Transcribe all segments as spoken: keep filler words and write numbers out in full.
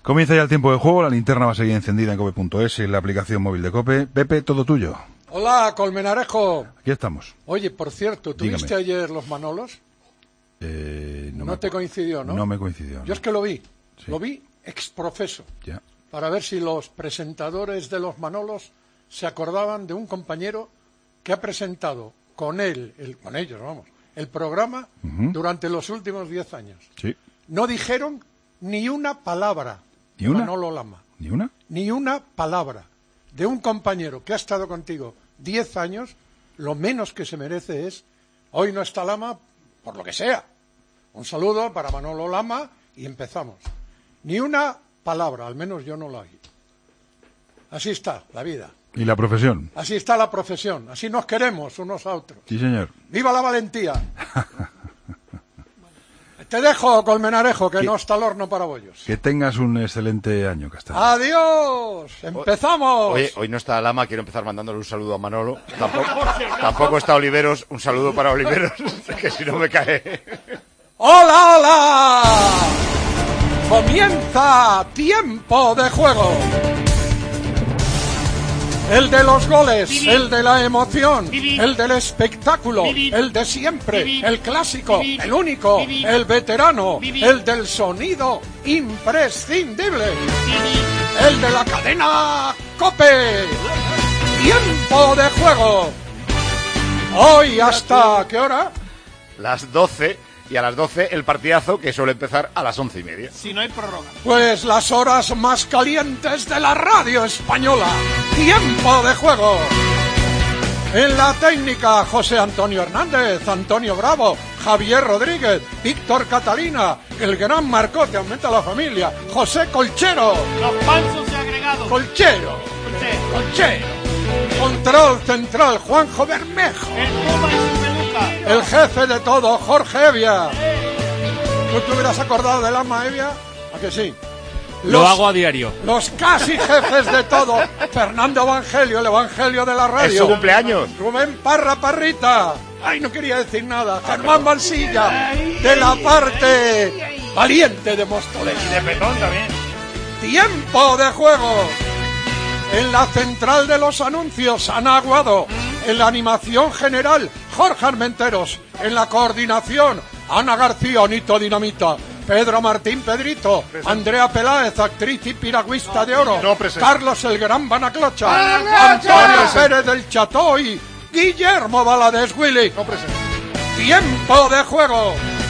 Comienza ya el tiempo de juego, la linterna va a seguir encendida en cope punto es, en la aplicación móvil de Cope. Pepe, todo tuyo. Hola, Colmenarejo. Aquí estamos. Oye, por cierto, ¿tuviste Dígame. ayer los Manolos? Eh, no No me te acu- coincidió, ¿no? No me coincidió. Yo no. es que lo vi, Sí. lo vi exprofeso, Ya. para ver si los presentadores de los Manolos se acordaban de un compañero que ha presentado con él, el, con ellos, vamos, el programa Ujú. durante los últimos diez años. Sí. No dijeron ni una palabra. ¿Ni una? Manolo Lama. ¿Ni una? Ni una palabra de un compañero que ha estado contigo diez años. Lo menos que se merece es, hoy no está Lama, por lo que sea. Un saludo para Manolo Lama y empezamos. Ni una palabra, al menos yo no la oí. Así está la vida, ¿Y la profesión? así está la profesión, así nos queremos unos a otros. Sí, señor. ¡Viva la valentía! Te dejo, Colmenarejo, que ¿Qué? no está el horno para bollos. Que tengas un excelente año, Castaño. ¡Adiós! ¡Empezamos! Oye, hoy no está Lama, quiero empezar mandándole un saludo a Manolo. Tampoco, tampoco está Oliveros, un saludo para Oliveros, que si no me cae. ¡Hola, hola! Comienza Tiempo de Juego. El de los goles, el de la emoción, el del espectáculo, el de siempre, el clásico, el único, el veterano, el del sonido imprescindible, el de la cadena COPE. Tiempo de Juego. Hoy hasta ¿qué hora? Las doce, y a las doce el partidazo que suele empezar a las once y media. Si no hay prórroga. Pues las horas más calientes de la radio española. Tiempo de Juego. En la técnica, José Antonio Hernández, Antonio Bravo, Javier Rodríguez, Víctor Catalina, el gran Marcote, aumenta la familia, José Colchero, Los panzos y agregados. Colchero, Escuché. Colchero, Control Central, Juanjo Bermejo, El Puma y su peluca. el jefe de todo, Jorge Evia. ¿Tú te hubieras acordado del ama Evia? ¿A que sí? Lo Los- hago a diario. Los casi jefes de todo, Fernando Evangelio, el Evangelio de la Es radio. su cumpleaños. Rubén Parra Parrita. Ay, no quería decir nada. Germán Mansilla, de la parte valiente de Móstoles. Y de petón también. Tiempo de juego. En la central de los anuncios, Ana Aguado. En la animación general, Jorge Armenteros. En la coordinación, Ana García, Onito Dinamita. Pedro Martín Pedrito, Andrea Peláez, actriz y piragüista de oro, No presente. Carlos el Gran Banaclocha, Antonio Pérez del Chatoy, Guillermo Valadez Willy. Tiempo de juego.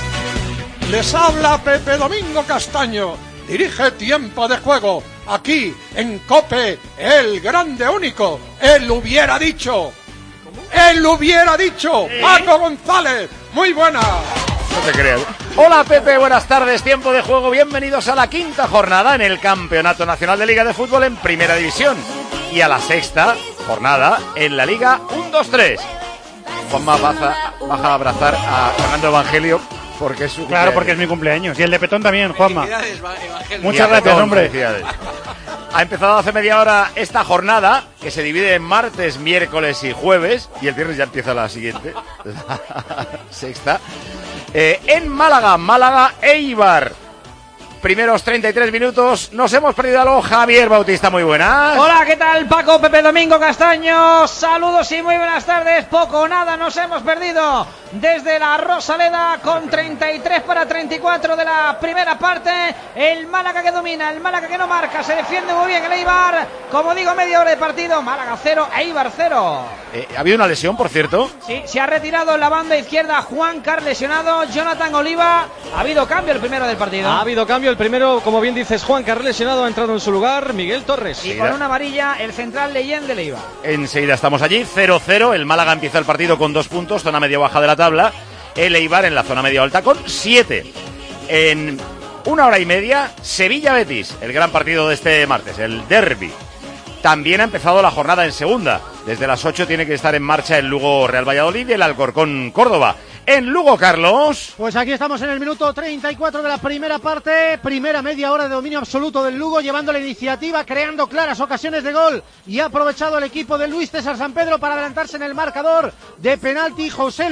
Les habla Pepe Domingo Castaño. Dirige Tiempo de Juego. Aquí, en COPE, el grande único. Él hubiera dicho. Él hubiera dicho. Paco González. Muy buena. No te creas. Hola Pepe, buenas tardes, tiempo de juego, bienvenidos a la quinta jornada en el Campeonato Nacional de Liga de Fútbol en Primera División y a la sexta jornada en la Liga uno dos tres. Juanma baja, baja a abrazar a Fernando Evangelio porque es su Claro, cumpleaños. porque es mi cumpleaños. Y el de Petón también, Juanma. Y Muchas a gracias, Petón, hombre. felicidades. Ha empezado hace media hora esta jornada que se divide en martes, miércoles y jueves y el viernes ya empieza la siguiente, la sexta. Eh, en Málaga, Málaga Eibar. Primeros treinta y tres minutos, nos hemos perdido a lo Javier Bautista, muy buenas. Hola, ¿qué tal? Paco, Pepe Domingo Castaño, saludos y muy buenas tardes. Poco o nada nos hemos perdido desde la Rosaleda con treinta y tres para treinta y cuatro de la primera parte. El Málaga que domina, el Málaga que no marca, se defiende muy bien el Eibar. Como digo, media hora de partido, Málaga cero, Eibar cero. Eh, ¿Ha habido una lesión, por cierto? Sí, se ha retirado en la banda izquierda Juan Carlos lesionado, Jonathan Oliva. Ha habido cambio el primero del partido. Ha habido cambio. El primero, como bien dices, Juan Carlos lesionado, ha entrado en su lugar Miguel Torres. Y con una amarilla, el central Leyen de Leiva. Enseguida estamos allí, cero cero. El Málaga empieza el partido con dos puntos, zona media-baja de la tabla. El Eibar en la zona media-alta con siete. En una hora y media, Sevilla-Betis, el gran partido de este martes, el derbi. También ha empezado la jornada en segunda. Desde las ocho tiene que estar en marcha el Lugo Real Valladolid y el Alcorcón Córdoba. En Lugo, Carlos. Pues aquí estamos en el minuto treinta y cuatro de la primera parte, primera media hora de dominio absoluto del Lugo, llevando la iniciativa, creando claras ocasiones de gol y ha aprovechado el equipo de Luis César San Pedro para adelantarse en el marcador de penalti. Joselu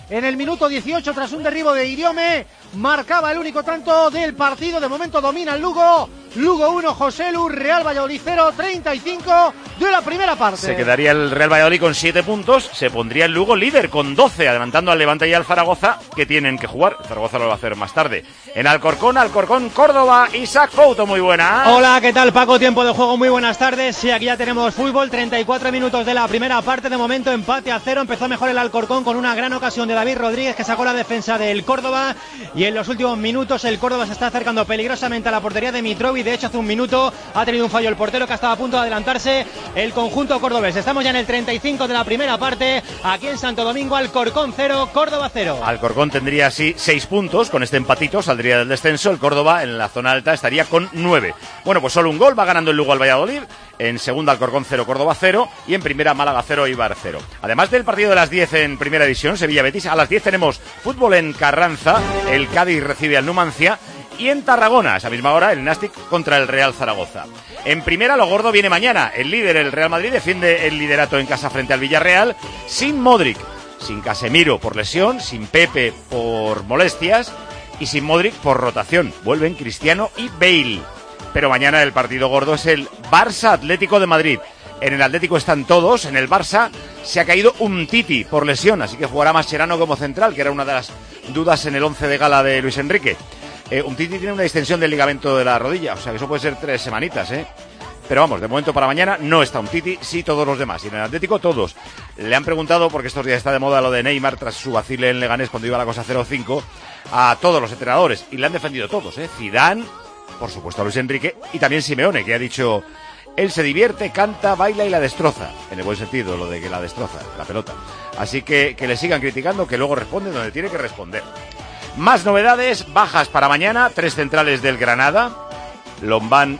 en el minuto dieciocho tras un derribo de Iriome. Marcaba el único tanto del partido. De momento domina el Lugo. Lugo uno, José Lu, Real Valladolid cero, treinta y cinco de la primera parte. Se quedaría el Real Valladolid con siete puntos, se pondría el Lugo líder con doce, adelantando al Levante y al Zaragoza, que tienen que jugar. El Zaragoza lo va a hacer más tarde. En Alcorcón, Alcorcón, Córdoba, Isaac Couto, muy buena. Hola, ¿qué tal, Paco? Tiempo de juego, muy buenas tardes. Sí, aquí ya tenemos fútbol, treinta y cuatro minutos de la primera parte. De momento empate a cero, empezó mejor el Alcorcón con una gran ocasión de David Rodríguez, que sacó la defensa del Córdoba, y en los últimos minutos el Córdoba se está acercando peligrosamente a la portería de Mitrovic. De hecho, hace un minuto ha tenido un fallo el portero, que estaba a punto de adelantarse el conjunto cordobés. Estamos ya en el treinta y cinco de la primera parte, aquí en Santo Domingo. Alcorcón cero, Córdoba cero. Alcorcón tendría así seis puntos, con este empatito saldría del descenso. El Córdoba en la zona alta estaría con nueve. Bueno, pues solo un gol, va ganando el Lugo al Valladolid. En segunda Alcorcón cero, Córdoba cero, y en primera Málaga cero, Eibar cero. Además del partido de las diez en primera división, Sevilla Betis, a las diez tenemos fútbol en Carranza, el Cádiz recibe al Numancia, y en Tarragona, a esa misma hora, el Nástic contra el Real Zaragoza. En primera, lo gordo viene mañana. El líder, el Real Madrid, defiende el liderato en casa frente al Villarreal, sin Modric, sin Casemiro por lesión, sin Pepe por molestias y sin Modric por rotación. Vuelven Cristiano y Bale. Pero mañana el partido gordo es el Barça Atlético de Madrid. En el Atlético están todos, en el Barça se ha caído Umtiti por lesión, así que jugará Mascherano como central, que era una de las dudas en el once de gala de Luis Enrique. Eh, Umtiti tiene una distensión del ligamento de la rodilla, o sea que eso puede ser tres semanitas, ¿eh? Pero vamos, de momento para mañana no está Umtiti, sí todos los demás. Y en el Atlético todos. Le han preguntado, porque estos días está de moda lo de Neymar tras su vacile en Leganés cuando iba la cosa cero cinco, a todos los entrenadores. Y le han defendido todos, ¿eh? Zidane, por supuesto a Luis Enrique, y también Simeone, que ha dicho: él se divierte, canta, baila y la destroza. En el buen sentido, lo de que la destroza, la pelota. Así que que le sigan criticando, que luego responde donde tiene que responder. Más novedades, bajas para mañana, tres centrales del Granada, Lombán,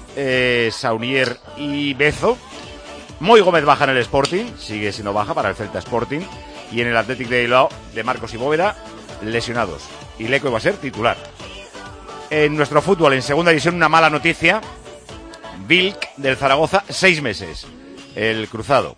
eh, Saunier y Bezo. Moy Gómez baja en el Sporting, sigue siendo baja para el Celta Sporting. Y en el Athletic de Bilbao, de Marcos y Bóveda, lesionados. Y Leco va a ser titular. En nuestro fútbol, en segunda división, una mala noticia. Vilc del Zaragoza, seis meses, el cruzado.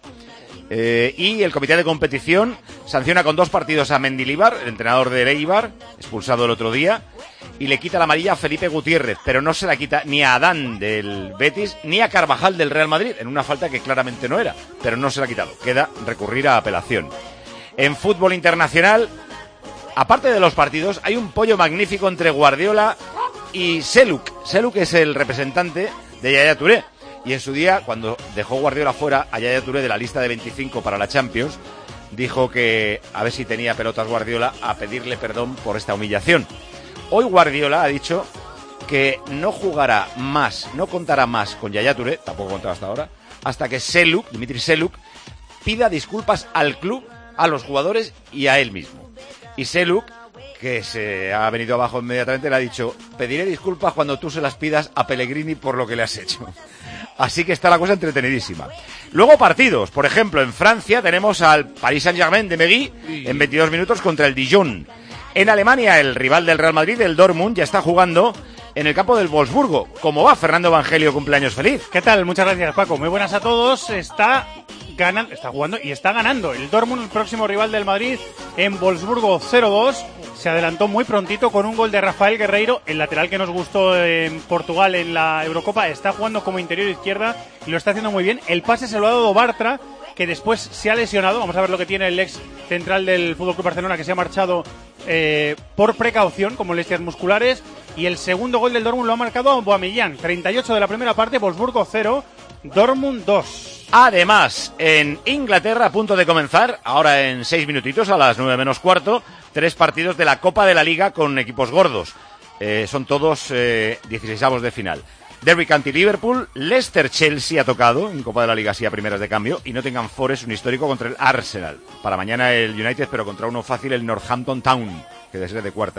Eh, y el comité de competición sanciona con dos partidos a Mendilibar, el entrenador de Eibar, expulsado el otro día, y le quita la amarilla a Felipe Gutiérrez, pero no se la quita ni a Adán del Betis ni a Carvajal del Real Madrid, en una falta que claramente no era, pero no se la ha quitado. Queda recurrir a apelación. En fútbol internacional, aparte de los partidos, hay un pollo magnífico entre Guardiola y Seluk. Seluk es el representante de Yaya Touré. Y en su día, cuando dejó Guardiola fuera a Yaya Touré de la lista de veinticinco para la Champions, dijo que a ver si tenía pelotas Guardiola a pedirle perdón por esta humillación. Hoy Guardiola ha dicho que no jugará más, no contará más con Yaya Touré, tampoco contaba hasta ahora, hasta que Seluk, Dimitri Seluk, pida disculpas al club, a los jugadores y a él mismo. Y Seluk, que se ha venido abajo inmediatamente, le ha dicho: pediré disculpas cuando tú se las pidas a Pellegrini por lo que le has hecho. Así que está la cosa entretenidísima. Luego partidos, por ejemplo, en Francia tenemos al Paris Saint-Germain de Megui en veintidós minutos contra el Dijon. En Alemania, el rival del Real Madrid, el Dortmund, ya está jugando en el campo del Wolfsburgo. ¿Cómo va, Fernando Evangelio? Cumpleaños feliz. ¿Qué tal? Muchas gracias, Paco. Muy buenas a todos. Está ganando, está jugando y está ganando el Dortmund, el próximo rival del Madrid, en Wolfsburgo cero dos. Se adelantó muy prontito con un gol de Rafael Guerreiro, el lateral que nos gustó en Portugal en la Eurocopa. Está jugando como interior izquierda y lo está haciendo muy bien. El pase se lo ha dado Bartra, que después se ha lesionado. Vamos a ver lo que tiene el ex central del F C Barcelona, que se ha marchado eh, por precaución, con molestias musculares. Y el segundo gol del Dortmund lo ha marcado Aubameyang. treinta y ocho de la primera parte, Wolfsburgo cero, Dortmund dos. Además, en Inglaterra, a punto de comenzar, ahora en seis minutitos, a las nueve menos cuarto, tres partidos de la Copa de la Liga con equipos gordos. Eh, son todos eh, dieciseisavos de final. Derby County Liverpool, Leicester Chelsea ha tocado en Copa de la Liga, sí, a primeras de cambio, y Nottingham Forest, un histórico, contra el Arsenal. Para mañana el United, pero contra uno fácil, el Northampton Town, que debe ser de cuarta.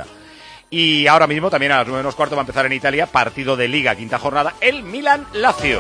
Y ahora mismo, también a las nueve menos cuarto, va a empezar en Italia, partido de Liga, quinta jornada, el Milan-Lazio.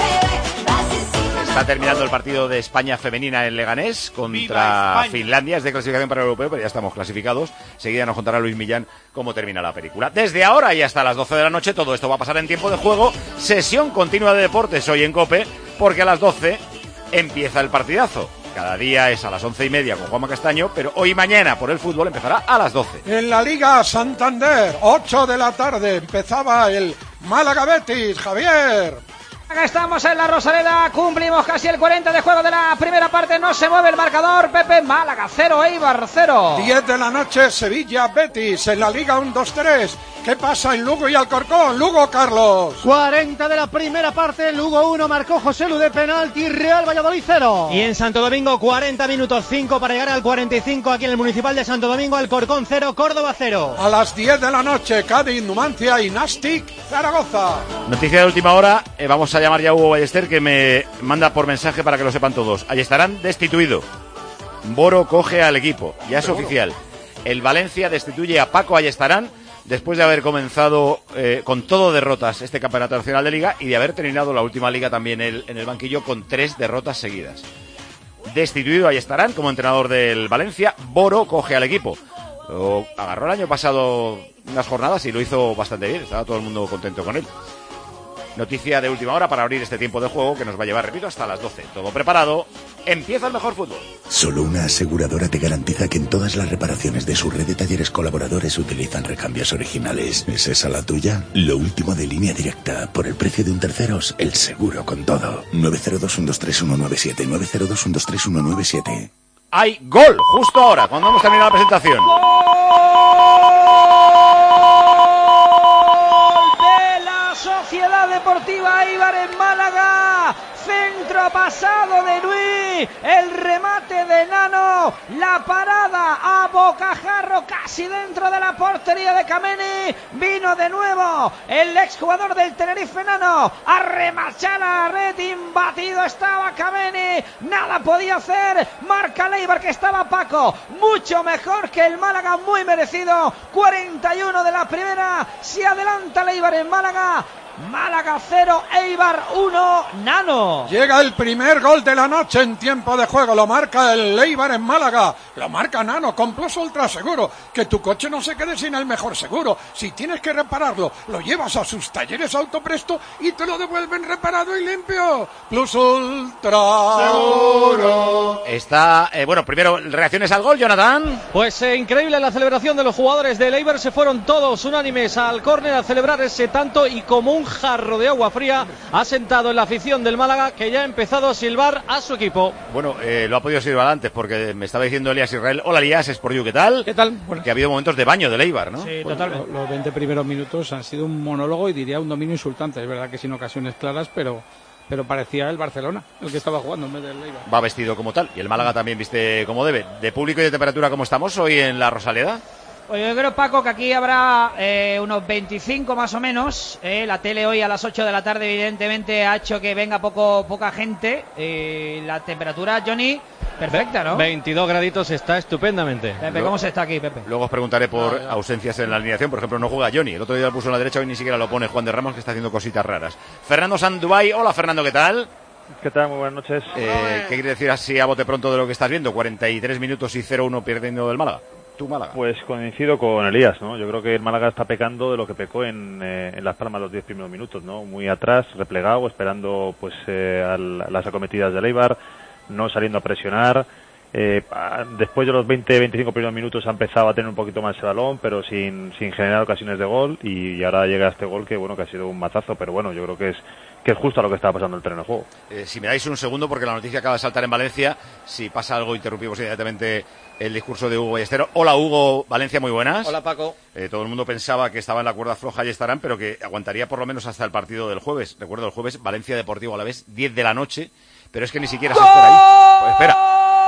Está terminando el partido de España femenina en Leganés contra Finlandia. Es de clasificación para el europeo, pero ya estamos clasificados. Seguida nos contará Luis Millán cómo termina la película. Desde ahora y hasta las doce de la noche, todo esto va a pasar en tiempo de juego. Sesión continua de deportes hoy en COPE, porque a las doce empieza el partidazo. cada día es a las once y media con Juanma Castaño, pero hoy y mañana por el fútbol empezará a las doce. En la Liga Santander, ocho de la tarde, empezaba el Málaga Betis, Javier. Acá estamos en la Rosaleda, cumplimos casi el cuarenta de juego de la primera parte, no se mueve el marcador, Pepe. Málaga cero, Eibar cero. diez de la noche, Sevilla Betis, en la Liga uno dos tres. ¿Qué pasa en Lugo y Alcorcón? Lugo, Carlos. cuarenta de la primera parte, Lugo uno, marcó José Lu de penalti, Real Valladolid cero. Y en Santo Domingo, cuarenta minutos, cinco para llegar al cuarenta y cinco aquí en el Municipal de Santo Domingo, Alcorcón cero, Córdoba cero. A las diez de la noche, Cádiz, Numancia y Nastic, Zaragoza. Noticia de última hora, eh, vamos a llamar ya a Hugo Ballester, que me manda por mensaje para que lo sepan todos. Ayestarán destituido. Boro coge al equipo, ya es oficial. El Valencia destituye a Paco Ayestarán después de haber comenzado eh, con todo derrotas este campeonato nacional de liga y de haber terminado la última liga también el, en el banquillo con tres derrotas seguidas. Destituido Ayestarán como entrenador del Valencia, Boro coge al equipo. Lo agarró el año pasado unas jornadas y lo hizo bastante bien, estaba todo el mundo contento con él. Noticia de última hora para abrir este tiempo de juego que nos va a llevar, repito, hasta las doce. Todo preparado, empieza el mejor fútbol. Solo una aseguradora te garantiza que en todas las reparaciones de su red de talleres colaboradores utilizan recambios originales. ¿Es esa la tuya? Lo último de Línea Directa. Por el precio de un terceros, el seguro con todo. nueve cero dos uno dos tres uno nueve siete, nueve cero dos uno dos tres uno nueve siete. Hay gol justo ahora, cuando hemos terminado la presentación. Sociedad Deportiva Eibar en Málaga, centro pasado de Luis, el remate de Nano, la parada a bocajarro casi dentro de la portería de Kameni, vino de nuevo el exjugador del Tenerife Nano a remachar a la red, imbatido estaba Kameni, nada podía hacer, marca el Eibar que estaba Paco, mucho mejor que el Málaga, muy merecido, cuarenta y uno de la primera, se adelanta el Eibar en Málaga. Málaga cero, Eibar uno, Nano. Llega el primer gol de la noche en tiempo de juego, lo marca el Eibar en Málaga, lo marca Nano con Plus Ultra Seguro, que tu coche no se quede sin el mejor seguro, si tienes que repararlo, lo llevas a sus talleres Autopresto y te lo devuelven reparado y limpio. Plus Ultra Seguro. Está, eh, bueno, primero reacciones al gol, Jonathan. Pues eh, increíble la celebración de los jugadores del Eibar, se fueron todos unánimes al córner a celebrar ese tanto y como un jarro de agua fría ha sentado en la afición del Málaga, que ya ha empezado a silbar a su equipo. Bueno, eh, lo ha podido silbar antes porque me estaba diciendo Elías Israel. Hola Elías, es por you, ¿qué tal? ¿Qué tal? Bueno. Que ha habido momentos de baño del Eibar, ¿no? Sí, bueno, totalmente. Los veinte primeros minutos han sido un monólogo y diría un dominio insultante. Es verdad que sin ocasiones claras, pero pero parecía el Barcelona el que estaba jugando en vez del Eibar. Va vestido como tal y el Málaga también viste como debe. De público y de temperatura, ¿cómo estamos hoy en la Rosaleda? Pues yo creo, Paco, que aquí habrá eh, unos veinticinco más o menos. Eh, la tele hoy a las ocho de la tarde evidentemente ha hecho que venga poco poca gente. Eh, la temperatura, Johnny, perfecta, ¿no? veintidós graditos, está estupendamente. Pepe, ¿cómo se está aquí, Pepe? Luego os preguntaré por ah, ausencias en la alineación. Por ejemplo, no juega Johnny. El otro día lo puso en la derecha, hoy ni siquiera lo pone Juan de Ramos, que está haciendo cositas raras. Fernando Sanduay. Hola, Fernando, ¿qué tal? ¿Qué tal? Muy buenas noches. Eh, ¿Qué quiere decir así a bote pronto de lo que estás viendo? cuarenta y tres minutos y cero uno perdiendo del Málaga. ¿Tu Málaga? Pues coincido con Elías, ¿no? Yo creo que el Málaga está pecando de lo que pecó en, eh, en Las Palmas los diez primeros minutos, ¿no? Muy atrás, replegado, esperando pues eh, a las acometidas del Eibar, no saliendo a presionar. Eh, después de los veinte veinticinco primeros minutos ha empezado a tener un poquito más el balón, pero sin, sin generar ocasiones de gol, y, y ahora llega este gol que bueno que ha sido un mazazo, pero bueno, yo creo que es que es justo a lo que estaba pasando en el terreno de juego. Eh, si me dais un segundo, porque la noticia acaba de saltar en Valencia, si pasa algo interrumpimos inmediatamente el discurso de Hugo Ballester. Hola Hugo, Valencia, muy buenas. Hola Paco. Eh, todo el mundo pensaba que estaba en la cuerda floja y estarán, pero que aguantaría por lo menos hasta el partido del jueves. Recuerdo el jueves, Valencia Deportivo Alavés, diez de la noche, pero es que ni siquiera se espera ahí. Pues espera.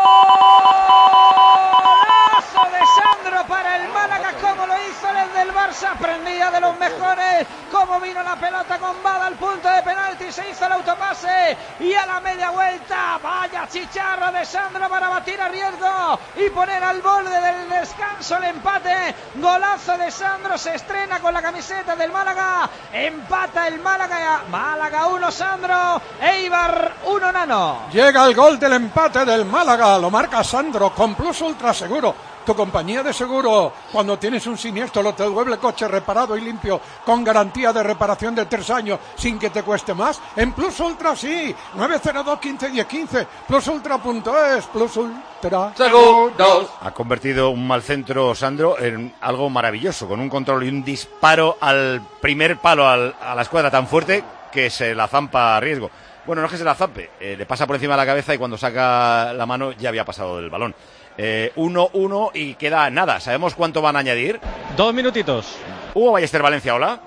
De Sandro para el Málaga, como lo hizo el del Barça, prendía de los mejores, como vino la pelota con Bada al punto de penalti, se hizo el autopase y a la media vuelta, vaya chicharro de Sandro para batir a riesgo y poner al borde del descanso el empate. Golazo de Sandro, se estrena con la camiseta del Málaga, empata el Málaga, Málaga uno Sandro, Eibar uno Nano. Llega el gol del empate del Málaga, lo marca Sandro con Plus Ultra Seguro. Tu compañía de seguro, cuando tienes un siniestro, lo te devuelve el coche reparado y limpio, con garantía de reparación de tres años, sin que te cueste más. En Plus Ultra sí, nueve cero dos, quince, diez, quince, plus ultra punto es, Plus Ultra Seguros. Ha convertido un mal centro, Sandro, en algo maravilloso, con un control y un disparo al primer palo al, a la escuadra tan fuerte que se la zampa a riesgo. Bueno, no es que se la zampe, eh, le pasa por encima de la cabeza y cuando saca la mano ya había pasado del balón. Eh, uno uno y queda nada. ¿Sabemos cuánto van a añadir? Dos minutitos. Hugo Ballester, Valencia, hola.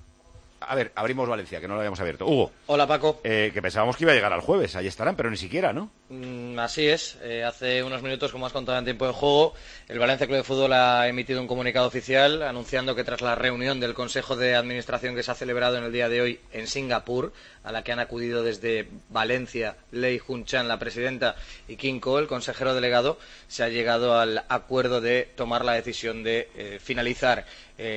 A ver, abrimos Valencia, que no lo habíamos abierto. Hugo. Hola, Paco. Eh, que pensábamos que iba a llegar al jueves. Ahí estarán, pero ni siquiera, ¿no? Mm, así es. Eh, hace unos minutos, como has contado en tiempo de juego, el Valencia Club de Fútbol ha emitido un comunicado oficial anunciando que tras la reunión del Consejo de Administración que se ha celebrado en el día de hoy en Singapur, a la que han acudido desde Valencia Lei Jun Chan, la presidenta, y King Ko, el consejero delegado, se ha llegado al acuerdo de tomar la decisión de eh, finalizar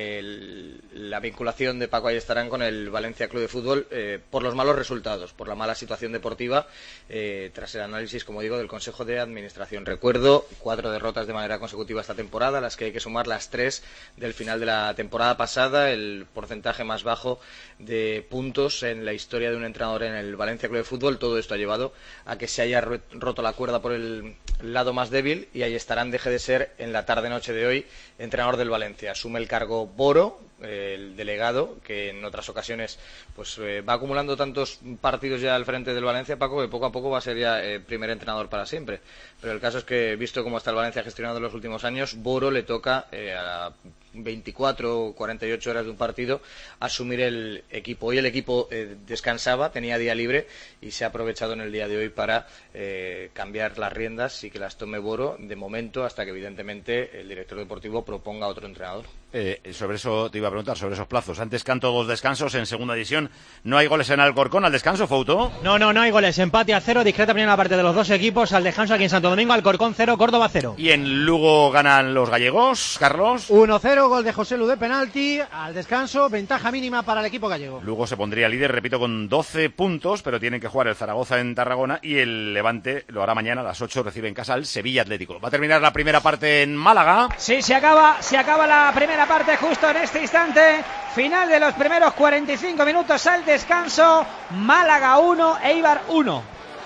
el, la vinculación de Paco Ayestarán con el Valencia Club de Fútbol eh, por los malos resultados, por la mala situación deportiva, eh, tras el análisis, como digo, del Consejo de Administración. Recuerdo, cuatro derrotas de manera consecutiva esta temporada, a las que hay que sumar las tres del final de la temporada pasada, el porcentaje más bajo de puntos en la historia de un entrenador en el Valencia Club de Fútbol. Todo esto ha llevado a que se haya roto la cuerda por el lado más débil y Ayestarán deje de ser, en la tarde-noche de hoy, entrenador del Valencia. Asume el cargo Boro, el delegado, que en otras ocasiones pues eh, va acumulando tantos partidos ya al frente del Valencia, Paco, que poco a poco va a ser ya eh, primer entrenador para siempre. Pero el caso es que, visto cómo está el Valencia gestionado en los últimos años, Boro le toca eh, a veinticuatro o cuarenta y ocho horas de un partido asumir el equipo. Hoy el equipo eh, descansaba, tenía día libre y se ha aprovechado en el día de hoy para eh, cambiar las riendas y que las tome Boro de momento, hasta que evidentemente el director deportivo proponga otro entrenador. Eh, sobre eso te iba a preguntar, sobre esos plazos. Antes canto dos descansos en segunda división. No hay goles en Alcorcón al descanso, Fouto. No, no, no hay goles. Empate a cero, discreta primera parte de los dos equipos. Al descanso aquí en Santo Domingo, Alcorcón cero, Córdoba cero. Y en Lugo ganan los gallegos, Carlos. uno cero, gol de José Lu de penalti. Al descanso, ventaja mínima para el equipo gallego. Lugo se pondría líder, repito, con doce puntos, pero tienen que jugar el Zaragoza en Tarragona y el Levante lo hará mañana a las ocho, recibe en casa al Sevilla Atlético. Va a terminar la primera parte en Málaga. Sí, se acaba, se acaba la primera parte justo en este instante. Final de los primeros cuarenta y cinco minutos al descanso. Málaga uno, Eibar uno.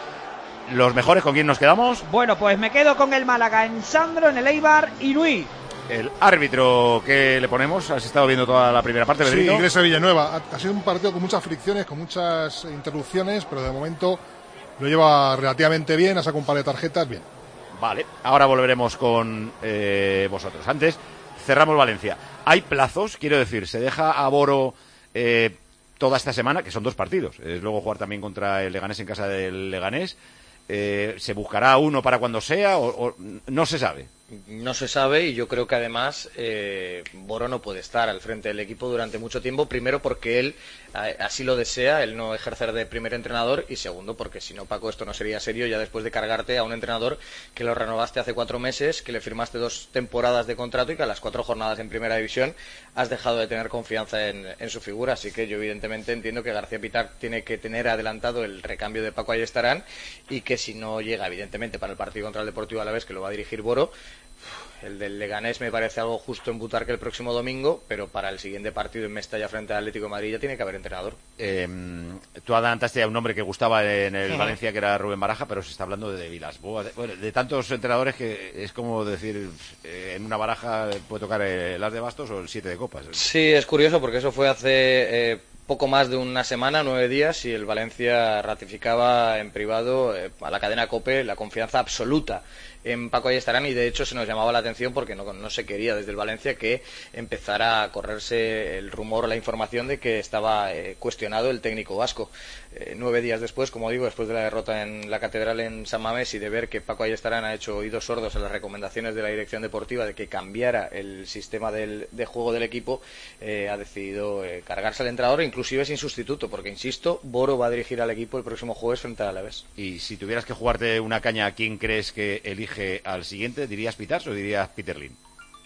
¿Los mejores con quién nos quedamos? Bueno, pues me quedo con el Málaga en Sandro, en el Eibar y Nui. El árbitro, ¿qué le ponemos? ¿Has estado viendo toda la primera parte, Pedrito? Sí, Iglesia Villanueva. Ha, ha sido un partido con muchas fricciones, con muchas interrupciones, pero de momento lo lleva relativamente bien, ha sacado un par de tarjetas, bien. Vale, ahora volveremos con eh, vosotros. Antes, cerramos Valencia. ¿Hay plazos? Quiero decir, ¿se deja a Boro eh, toda esta semana? Que son dos partidos. Es luego jugar también contra el Leganés en casa del Leganés. Eh, ¿Se buscará uno para cuando sea o, o no se sabe? No se sabe, y yo creo que además eh, Boro no puede estar al frente del equipo durante mucho tiempo, primero porque él eh, así lo desea, él no ejercer de primer entrenador, y segundo porque si no, Paco, esto no sería serio ya después de cargarte a un entrenador que lo renovaste hace cuatro meses, que le firmaste dos temporadas de contrato y que a las cuatro jornadas en primera división has dejado de tener confianza en, en su figura. Así que yo evidentemente entiendo que García Pitar tiene que tener adelantado el recambio de Paco Ayestarán, y que si no llega evidentemente para el partido contra el Deportivo Alavés, que lo va a dirigir Boro, el del Leganés me parece algo justo en Butarque el próximo domingo, pero para el siguiente partido en Mestalla frente al Atlético de Madrid ya tiene que haber entrenador. Eh, tú adelantaste a un nombre que gustaba en el Valencia, que era Rubén Baraja, pero se está hablando de Vilas-Boas, de, bueno, de tantos entrenadores que es como decir, eh, en una baraja puede tocar el as de bastos o el siete de copas. Sí, es curioso porque eso fue hace eh, poco más de una semana, nueve días, y el Valencia ratificaba en privado eh, a la cadena COPE la confianza absoluta en Paco Ayestarán, y de hecho se nos llamaba la atención porque no, no se quería desde el Valencia que empezara a correrse el rumor o la información de que estaba eh, cuestionado el técnico vasco. Eh, nueve días después, como digo, después de la derrota en la Catedral en San Mamés y de ver que Paco Ayestarán ha hecho oídos sordos a las recomendaciones de la dirección deportiva de que cambiara el sistema del, de juego del equipo, eh, ha decidido eh, cargarse al entrenador, inclusive sin sustituto, porque insisto, Boro va a dirigir al equipo el próximo jueves frente al Alavés. Y si tuvieras que jugarte una caña, ¿quién crees que elige al siguiente? ¿Dirías Pitars o dirías Peter Lim?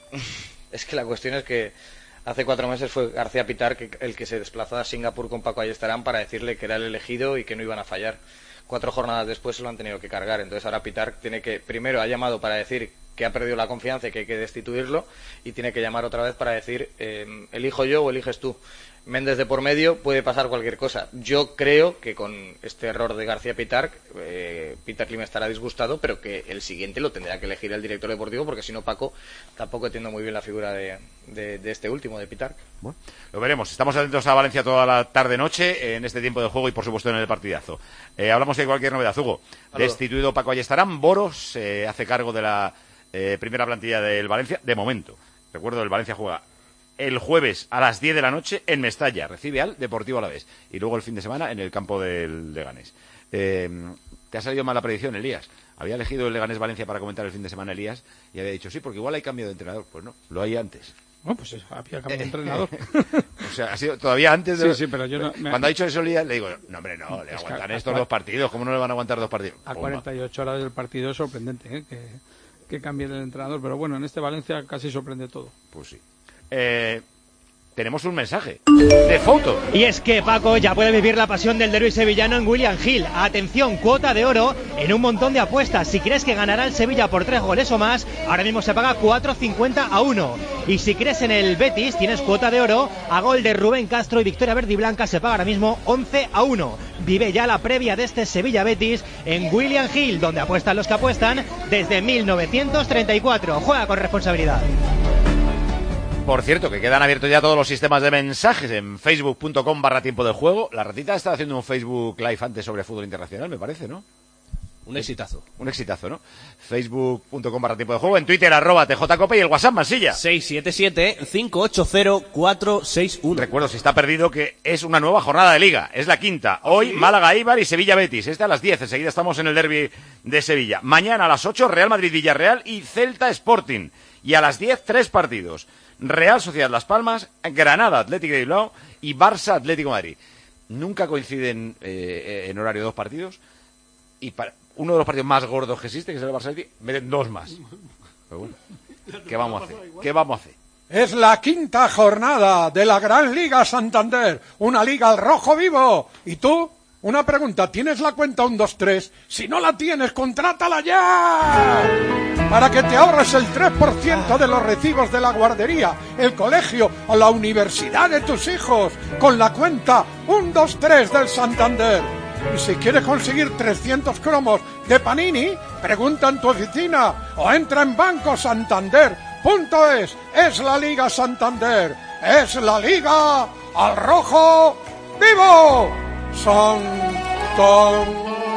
Es que la cuestión es que hace cuatro meses fue García Pitar que, el que se desplazó a Singapur con Paco Ayestarán para decirle que era el elegido y que no iban a fallar. Cuatro jornadas después se lo han tenido que cargar. Entonces ahora Pitar tiene que, primero ha llamado para decir que ha perdido la confianza y que hay que destituirlo, y tiene que llamar otra vez para decir eh, elijo yo o eliges tú. Méndez de por medio, puede pasar cualquier cosa. Yo creo que con este error de García Pitarch, eh, Peter Lim estará disgustado, pero que el siguiente lo tendrá que elegir el director deportivo, porque si no, Paco tampoco entiendo muy bien la figura de, de, de este último, de Pitarch. Bueno, lo veremos. Estamos atentos a Valencia toda la tarde-noche en este tiempo de juego y, por supuesto, en el partidazo. Eh, hablamos de cualquier novedad. Hugo, Saludo. Destituido Paco Ayestarán, Boros se eh, hace cargo de la eh, primera plantilla del Valencia, de momento. Recuerdo, el Valencia juega el jueves a las diez de la noche en Mestalla, recibe al Deportivo Alavés, y luego el fin de semana en el campo del Leganés. Eh, ¿Te ha salido mal la predicción, Elías? Había elegido el Leganés Valencia para comentar el fin de semana, Elías, y había dicho sí, porque igual hay cambio de entrenador. Pues no, lo hay antes. Bueno, pues eso, había cambio de entrenador. O sea, ha sido todavía antes de... Sí, sí, pero yo no... Me... Cuando ha dicho eso, Elías, le digo, no, hombre, no, le es aguantan a, estos a, dos partidos. ¿Cómo no le van a aguantar dos partidos? A Pumba. cuarenta y ocho horas del partido es sorprendente, ¿eh? Que, que cambie el entrenador. Pero bueno, en este Valencia casi sorprende todo. Pues sí. Eh... Tenemos un mensaje de foto. Y es que Paco ya puede vivir la pasión del derbi sevillano en William Hill. Atención, cuota de oro en un montón de apuestas. Si crees que ganará el Sevilla por tres goles o más, ahora mismo se paga cuatro cincuenta a uno. Y si crees en el Betis, tienes cuota de oro a gol de Rubén Castro y victoria verde y blanca, se paga ahora mismo once a uno. Vive ya la previa de este Sevilla Betis en William Hill, donde apuestan los que apuestan desde mil novecientos treinta y cuatro. Juega con responsabilidad. Por cierto, que quedan abiertos ya todos los sistemas de mensajes en facebook punto com barra tiempo de juego. La ratita está haciendo un Facebook Live antes sobre fútbol internacional, me parece, ¿no? Un exitazo. Un exitazo, ¿no? facebook punto com barra tiempo de juego, en Twitter arroba tjcope y el WhatsApp Mansilla. seis siete siete, cinco ocho cero, cuatro seis uno. Recuerdo, si está perdido, que es una nueva jornada de Liga. Es la quinta. Hoy, ¿sí? Málaga Eibar y Sevilla Betis. Este a las diez. Enseguida estamos en el derbi de Sevilla. Mañana a las ocho, Real Madrid Villarreal y Celta Sporting. Y a las diez, tres partidos. Real Sociedad Las Palmas, Granada Atlético de Bilbao y Barça Atlético de Madrid. Nunca coinciden eh, en horario dos partidos, y para uno de los partidos más gordos que existe, que es el Barça Atlético, meten dos más. Pero bueno, ¿qué vamos a hacer? ¿Qué vamos a hacer? Es la quinta jornada de la Gran Liga Santander, una liga al rojo vivo. ¿Y tú? Una pregunta, ¿tienes la cuenta uno dos tres? Si no la tienes, contrátala ya, para que te ahorres el tres por ciento de los recibos de la guardería, el colegio o la universidad de tus hijos, con la cuenta uno dos tres del Santander. Y si quieres conseguir trescientos cromos de Panini, pregunta en tu oficina o entra en banco santander punto es. Es la Liga Santander, es la Liga al rojo vivo. Santander.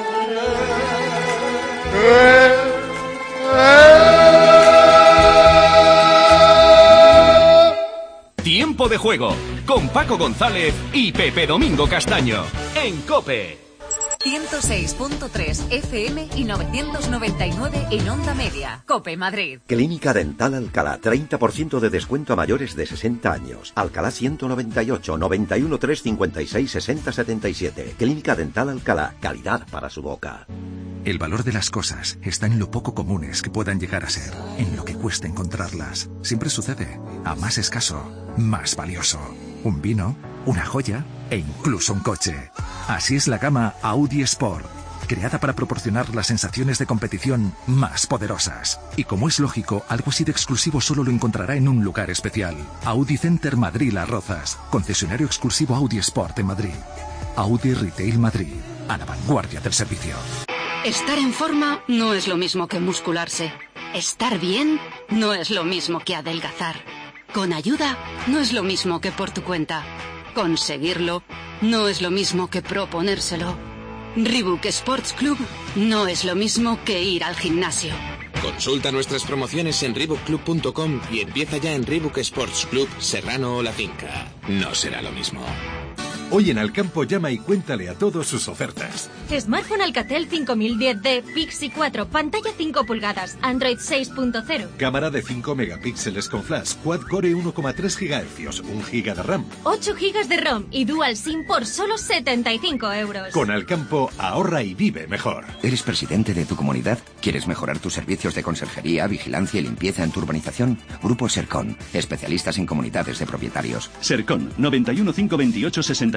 Tiempo de juego con Paco González y Pepe Domingo Castaño en COPE. ciento seis punto tres F M y novecientos noventa y nueve en Onda Media. COPE Madrid. Clínica Dental Alcalá, treinta por ciento de descuento a mayores de sesenta años. Alcalá ciento noventa y ocho, noventa y uno, trescientos cincuenta y seis, sesenta setenta y siete. Clínica Dental Alcalá, calidad para su boca. El valor de las cosas está en lo poco comunes que puedan llegar a ser, en lo que cuesta encontrarlas. Siempre sucede, a más escaso, más valioso. Un vino, una joya e incluso un coche. Así es la gama Audi Sport, creada para proporcionar las sensaciones de competición más poderosas. Y como es lógico, algo así de exclusivo solo lo encontrará en un lugar especial. Audi Center Madrid Las Rozas, concesionario exclusivo Audi Sport en Madrid. Audi Retail Madrid, a la vanguardia del servicio. Estar en forma no es lo mismo que muscularse. Estar bien no es lo mismo que adelgazar. Con ayuda no es lo mismo que por tu cuenta. Conseguirlo no es lo mismo que proponérselo. Reebok Sports Club no es lo mismo que ir al gimnasio. Consulta nuestras promociones en reebok club punto com y empieza ya en Reebok Sports Club Serrano o La Finca. No será lo mismo. Hoy en Alcampo llama y cuéntale a todos sus ofertas. Smartphone Alcatel cinco mil diez D, Pixi cuatro, pantalla cinco pulgadas, Android seis punto cero. Cámara de cinco megapíxeles con flash, quad core uno coma tres gigahercios, un giga de RAM. ocho gigas de ROM y Dual SIM por solo setenta y cinco euros. Con Alcampo ahorra y vive mejor. ¿Eres presidente de tu comunidad? ¿Quieres mejorar tus servicios de conserjería, vigilancia y limpieza en tu urbanización? Grupo Sercon, especialistas en comunidades de propietarios. Sercon, noventa y uno, cinco veintiocho, sesenta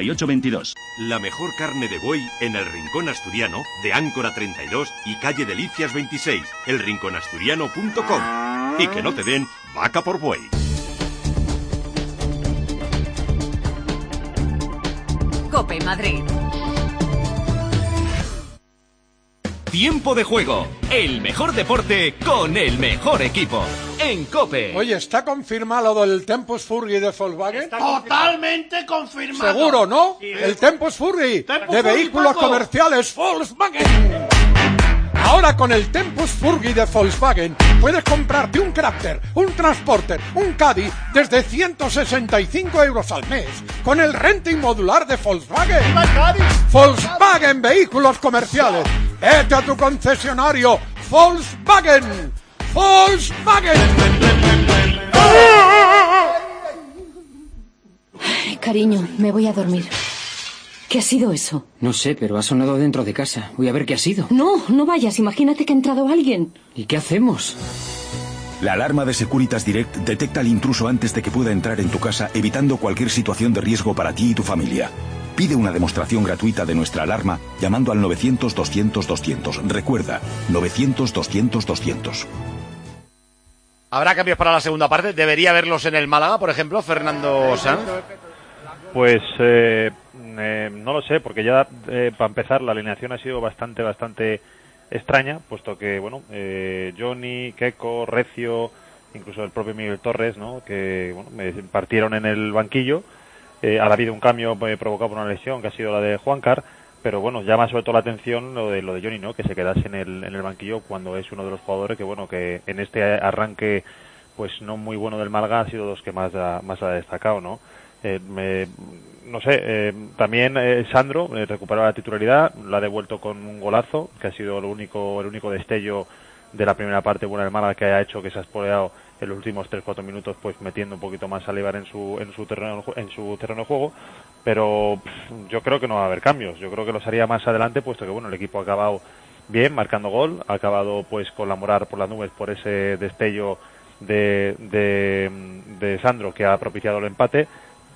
y ocho veintidós. La mejor carne de buey en el Rincón Asturiano de Áncora treinta y dos y calle Delicias veintiséis, el rincón asturiano punto com. Y que no te den vaca por buey. COPE Madrid. Tiempo de juego, el mejor deporte con el mejor equipo. En COPE. Oye, ¿está confirmado lo del Tempus Fuggi de Volkswagen? Totalmente confirmado. Seguro, ¿no? Sí, el Tempus Fuggi Tempus de Fuggi, vehículos Paco. comerciales Volkswagen. Ahora con el Tempus Fuggi de Volkswagen puedes comprarte un Crafter, un Transporter, un Caddy desde ciento sesenta y cinco euros al mes con el renting modular de Volkswagen. Volkswagen Vehículos Comerciales. Vete a tu concesionario Volkswagen. Volkswagen. Ay, cariño, me voy a dormir. ¿Qué ha sido eso? No sé, pero ha sonado dentro de casa. Voy a ver qué ha sido. No, no vayas. Imagínate que ha entrado alguien. ¿Y qué hacemos? La alarma de Securitas Direct detecta al intruso antes de que pueda entrar en tu casa, evitando cualquier situación de riesgo para ti y tu familia. Pide una demostración gratuita de nuestra alarma llamando al novecientos doscientos doscientos. Recuerda, novecientos doscientos doscientos. ¿Habrá cambios para la segunda parte? ¿Debería verlos en el Málaga, por ejemplo, Fernando Sanz? Pues eh, eh, no lo sé, porque ya eh, para empezar la alineación ha sido bastante, bastante extraña, puesto que, bueno, eh, Johnny, Keco, Recio, incluso el propio Miguel Torres, ¿no? Que, bueno, me partieron en el banquillo. Eh, ha habido un cambio eh, provocado por una lesión, que ha sido la de Juancar, pero bueno, llama sobre todo la atención lo de lo de Johnny, ¿no? Que se quedase en el, en el banquillo cuando es uno de los jugadores que, bueno, que en este arranque, pues no muy bueno del Málaga ha sido los que más ha, más ha destacado, ¿no? Eh, me, no sé, eh, también eh, Sandro eh, recuperó la titularidad, la ha devuelto con un golazo, que ha sido el único el único destello de la primera parte buena del Málaga que ha hecho que se ha espoleado en los últimos tres cuatro minutos, pues metiendo un poquito más a Leibar en su en su terreno en su terreno de juego, pero pff, yo creo que no va a haber cambios, yo creo que los haría más adelante, puesto que bueno, el equipo ha acabado bien marcando gol, ha acabado pues con la moral por las nubes por ese destello de de, de Sandro que ha propiciado el empate.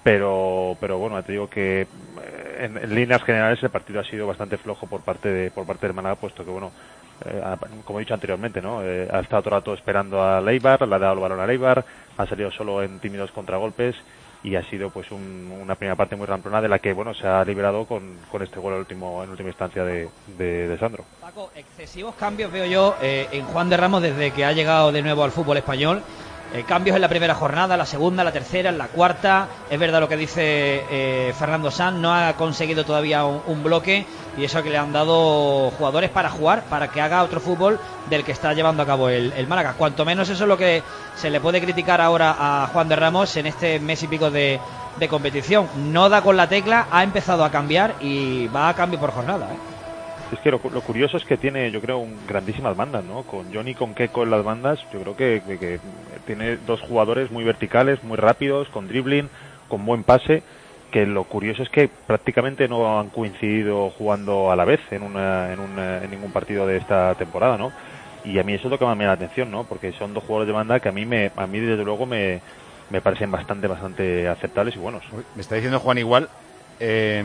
Pero, pero bueno, te digo que en, en líneas generales el partido ha sido bastante flojo por parte de por parte del Málaga, puesto que bueno, eh, como he dicho anteriormente, no, eh, ha estado todo el rato esperando a Leibar, le ha dado el balón a Leibar, ha salido solo en tímidos contragolpes y ha sido pues un, una primera parte muy ramplona de la que bueno se ha liberado con, con este gol en último en última instancia de, de, de Sandro. Paco, excesivos cambios veo yo eh, en Juan de Ramos desde que ha llegado de nuevo al fútbol español. Eh, cambios en la primera jornada, la segunda, la tercera, en la cuarta. Es verdad lo que dice eh, Fernando Sanz, no ha conseguido todavía un, un bloque y eso que le han dado jugadores para jugar, para que haga otro fútbol del que está llevando a cabo el, el Málaga. Cuanto menos eso es lo que se le puede criticar ahora a Juan de Ramos en este mes y pico de, de competición. No da con la tecla, ha empezado a cambiar y va a cambio por jornada, ¿eh? Es que lo, lo curioso es que tiene, yo creo, un, grandísimas bandas, ¿no? Con Johnny y con Keco en las bandas, yo creo que, que, que tiene dos jugadores muy verticales, muy rápidos, con dribbling, con buen pase, que lo curioso es que prácticamente no han coincidido jugando a la vez en, una, en, una, en ningún partido de esta temporada, ¿no? Y a mí eso es lo que más me llama la atención, ¿no? Porque son dos jugadores de banda que a mí, me, a mí desde luego, me, me parecen bastante, bastante aceptables y buenos. Me está diciendo Juan igual... Eh...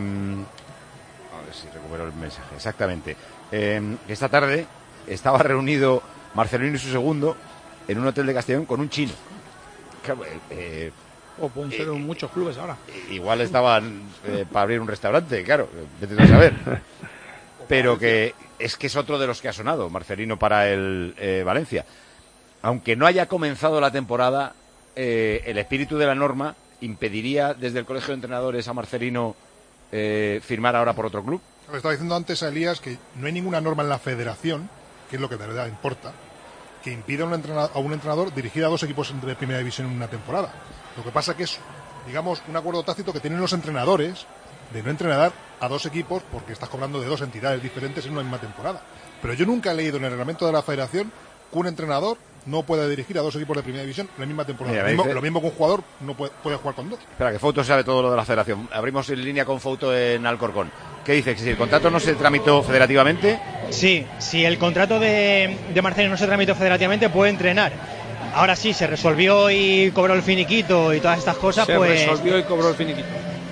A ver si recupero el mensaje. Exactamente. Eh, que esta tarde estaba reunido Marcelino y su segundo en un hotel de Castellón con un chino. Claro, eh, o pueden ser eh, muchos clubes ahora. Igual estaban eh, para abrir un restaurante, claro, vete a saber. Pero que es que es otro de los que ha sonado, Marcelino para el eh, Valencia. Aunque no haya comenzado la temporada, eh, el espíritu de la norma impediría desde el Colegio de Entrenadores a Marcelino Eh, firmar ahora por otro club. Lo estaba diciendo antes a Elías que no hay ninguna norma en la federación, que es lo que de verdad importa, que impida a un entrenador, a un entrenador dirigir a dos equipos de primera división en una temporada. Lo que pasa que es, digamos, un acuerdo tácito que tienen los entrenadores de no entrenar a dos equipos porque estás cobrando de dos entidades diferentes en una misma temporada. Pero yo nunca he leído en el reglamento de la federación que un entrenador no puede dirigir a dos equipos de primera división en la misma temporada. Mira, lo, mismo, dice... lo mismo que un jugador no puede, puede jugar con dos. Espera, que Fouto sabe todo lo de la federación. Abrimos en línea con Fouto en Alcorcón. ¿Qué dice? ¿Si el contrato no se tramitó federativamente? Sí, si el contrato de, de Marcelino no se tramitó federativamente, puede entrenar. Ahora sí, se resolvió y cobró el finiquito y todas estas cosas, se pues... Se resolvió y cobró el finiquito.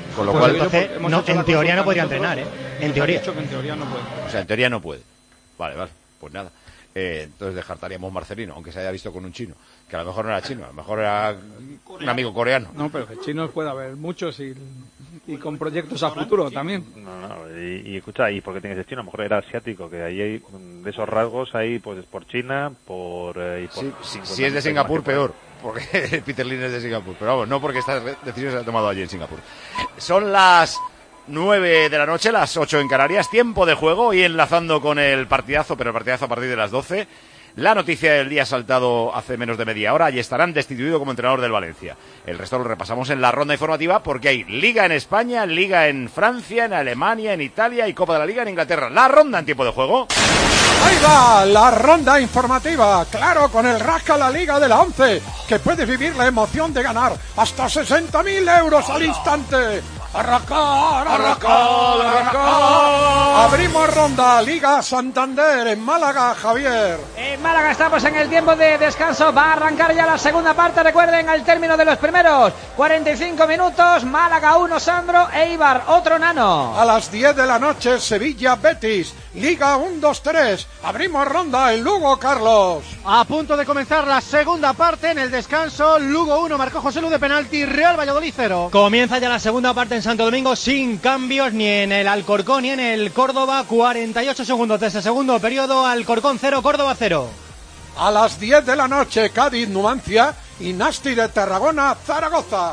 Con lo Pues cual, entonces, no, en teoría no podría entrenar, ¿eh? En teoría. Dicho que en teoría no puede. O sea, en teoría no puede. Vale, vale, pues nada. Eh, entonces descartaríamos Marcelino, aunque se haya visto con un chino, que a lo mejor no era chino, a lo mejor era un amigo coreano. No, pero que chinos puede haber muchos y, y con proyectos a futuro también. No, no, y, y escucha, ¿y por qué tiene que ser chino? A lo mejor era asiático, que ahí hay, de esos rasgos hay, pues por China, por... Eh, y por Sí, si es de Singapur, peor, porque Peter Lin es de Singapur, pero vamos, no porque esta decisión se ha tomado allí en Singapur. Son las nueve de la noche, las ocho en Canarias, tiempo de juego y enlazando con el partidazo, pero el partidazo a partir de las doce. La noticia del día ha saltado hace menos de media hora y estarán destituido como entrenador del Valencia. El resto lo repasamos en la ronda informativa porque hay Liga en España, Liga en Francia, en Alemania, en Italia y Copa de la Liga en Inglaterra. La ronda en tiempo de juego. Ahí va la ronda informativa, claro, con el Rasca la Liga de la once, que puedes vivir la emoción de ganar hasta sesenta mil euros al instante. Arrancar, arrancar, arrancar. Abrimos ronda, Liga Santander en Málaga, Javier. En Málaga estamos en el tiempo de descanso. Va a arrancar ya la segunda parte. Recuerden, al término de los primeros cuarenta y cinco minutos, Málaga uno, Sandro, Eibar otro Nano. A las diez de la noche, Sevilla Betis, Liga uno dos tres. Abrimos ronda en Lugo, Carlos. A punto de comenzar la segunda parte en el descanso. Lugo uno, marcó José Lu de penalti, Real Valladolid cero. Comienza ya la segunda parte en Santo Domingo sin cambios ni en el Alcorcón ni en el Córdoba. cuarenta y ocho segundos de ese segundo periodo. Alcorcón cero, Córdoba cero. A las diez de la noche, Cádiz Numancia y Nasti de Tarragona, Zaragoza.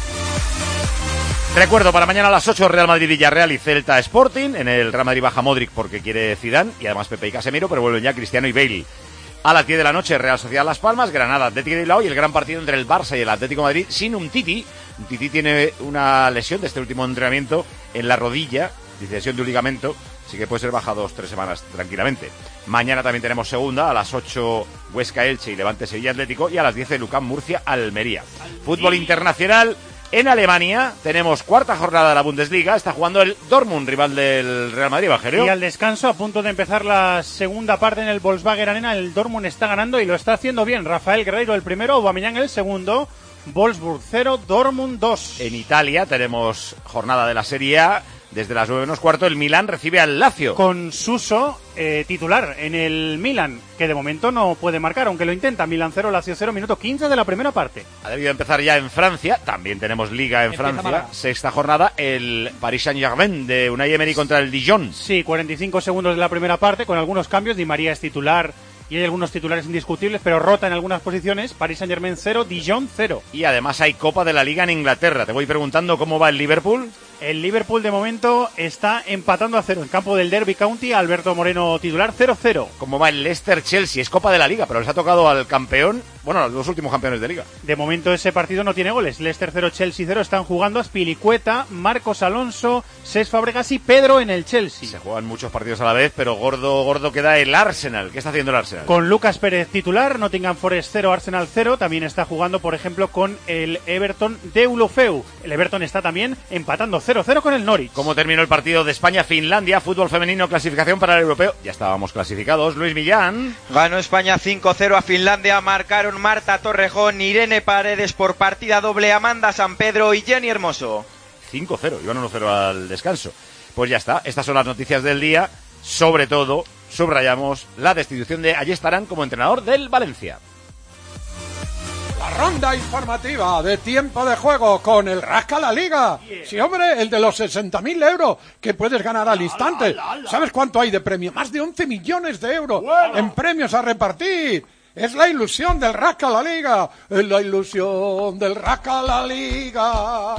Recuerdo, para mañana a las ocho, Real Madrid, Villarreal y Celta Sporting. En el Real Madrid baja Modric porque quiere Zidane y además Pepe y Casemiro, pero vuelven ya Cristiano y Bale. A las diez de la noche, Real Sociedad Las Palmas, Granada, Atlético de Bilbao y el gran partido entre el Barça y el Atlético de Madrid sin un Titi. Un Titi tiene una lesión de este último entrenamiento en la rodilla, lesión de un ligamento, así que puede ser baja dos, tres semanas tranquilamente. Mañana también tenemos segunda, a las ocho Huesca Elche y Levante Sevilla Atlético y a las diez Lucán Murcia Almería. Fútbol internacional. En Alemania tenemos cuarta jornada de la Bundesliga. Está jugando el Dortmund, rival del Real Madrid, Evangelio. Y al descanso, a punto de empezar la segunda parte en el Volkswagen Arena, el Dortmund está ganando y lo está haciendo bien. Rafael Guerreiro el primero, Aubameyang el segundo. Wolfsburg cero, Dortmund dos. En Italia tenemos jornada de la Serie A. Desde las nueve menos cuarto el Milan recibe al Lazio. Con Suso eh, titular en el Milan, que de momento no puede marcar, aunque lo intenta. Milan cero, Lazio cero, minuto quince de la primera parte. Ha debido empezar ya en Francia. También tenemos Liga en Empieza Francia. Málaga. Sexta jornada, el Paris Saint-Germain de Unai Emery contra el Dijon. Sí, cuarenta y cinco segundos de la primera parte, con algunos cambios. Di María es titular y hay algunos titulares indiscutibles, pero rota en algunas posiciones. Paris Saint-Germain cero, Dijon cero. Y además hay Copa de la Liga en Inglaterra. Te voy preguntando cómo va el Liverpool. El Liverpool de momento está empatando a cero en campo del Derby County. Alberto Moreno titular cero cero. ¿Cómo va el Leicester-Chelsea? Es Copa de la Liga, pero les ha tocado al campeón, bueno, a los dos últimos campeones de Liga. De momento ese partido no tiene goles. Leicester cero, Chelsea cero. Están jugando Azpilicueta, Marcos Alonso, Cesc Fabregas y Pedro en el Chelsea. Se juegan muchos partidos a la vez, pero gordo, gordo queda el Arsenal. ¿Qué está haciendo el Arsenal? Con Lucas Pérez titular, Nottingham Forest cero, Arsenal cero. También está jugando, por ejemplo, con el Everton de Deulofeu. El Everton está también empatando cero cero con el Norwich. ¿Cómo terminó el partido de España-Finlandia? Fútbol femenino, clasificación para el europeo. Ya estábamos clasificados. Luis Millán. Ganó España cinco cero a Finlandia. Marcaron Marta Torrejón, Irene Paredes por partida doble, Amanda San Pedro y Jenny Hermoso. cinco cero, iban uno cero al descanso. Pues ya está, estas son las noticias del día. Sobre todo, subrayamos la destitución de Ayestarán como entrenador del Valencia. La ronda informativa de tiempo de juego con el Rasca la Liga. Sí, hombre, el de los sesenta mil euros que puedes ganar al instante. ¿Sabes cuánto hay de premio? Más de once millones de euros en premios a repartir. Es la ilusión del Rasca la Liga. Es la ilusión del Rasca la Liga.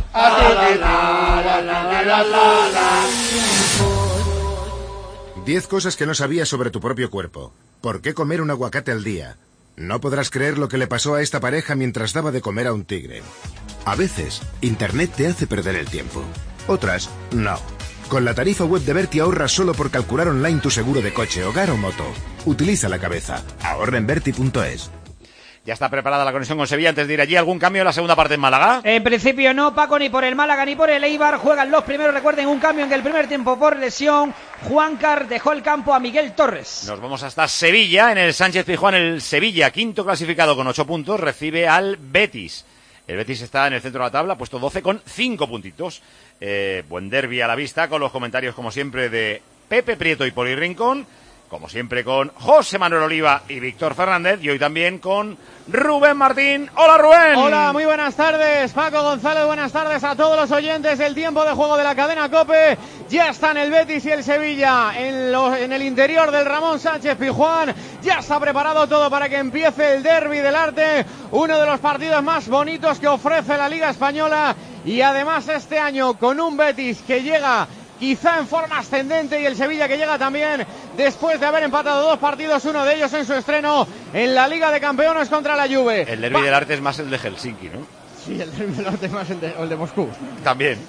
diez cosas que no sabías sobre tu propio cuerpo. ¿Por qué comer un aguacate al día? No podrás creer lo que le pasó a esta pareja mientras daba de comer a un tigre. A veces, Internet te hace perder el tiempo. Otras, no. Con la tarifa web de Berti ahorras solo por calcular online tu seguro de coche, hogar o moto. Utiliza la cabeza. Ahorra en berti punto es. Ya está preparada la conexión con Sevilla. Antes de ir allí, ¿algún cambio en la segunda parte en Málaga? En principio no, Paco, ni por el Málaga ni por el Eibar. Juegan los primeros, recuerden, un cambio en el primer tiempo por lesión. Juancar dejó el campo a Miguel Torres. Nos vamos hasta Sevilla, en el Sánchez Pizjuán. El Sevilla, quinto clasificado con ocho puntos, recibe al Betis. El Betis está en el centro de la tabla, puesto doce con cinco puntitos. Eh, buen derbi a la vista, con los comentarios, como siempre, de Pepe Prieto y Poli Rincón. Como siempre, con José Manuel Oliva y Víctor Fernández. Y hoy también con Rubén Martín. ¡Hola, Rubén! Hola, muy buenas tardes, Paco González. Buenas tardes a todos los oyentes del tiempo de juego de la cadena COPE. Ya están el Betis y el Sevilla en, lo, en el interior del Ramón Sánchez Pizjuán. Ya está preparado todo para que empiece el derbi del arte. Uno de los partidos más bonitos que ofrece la Liga Española. Y además este año con un Betis que llega quizá en forma ascendente, y el Sevilla que llega también después de haber empatado dos partidos, uno de ellos en su estreno en la Liga de Campeones contra la Juve. El derbi del arte es más el de Helsinki, ¿no? Sí, el derbi del arte es más el de, el de Moscú. También.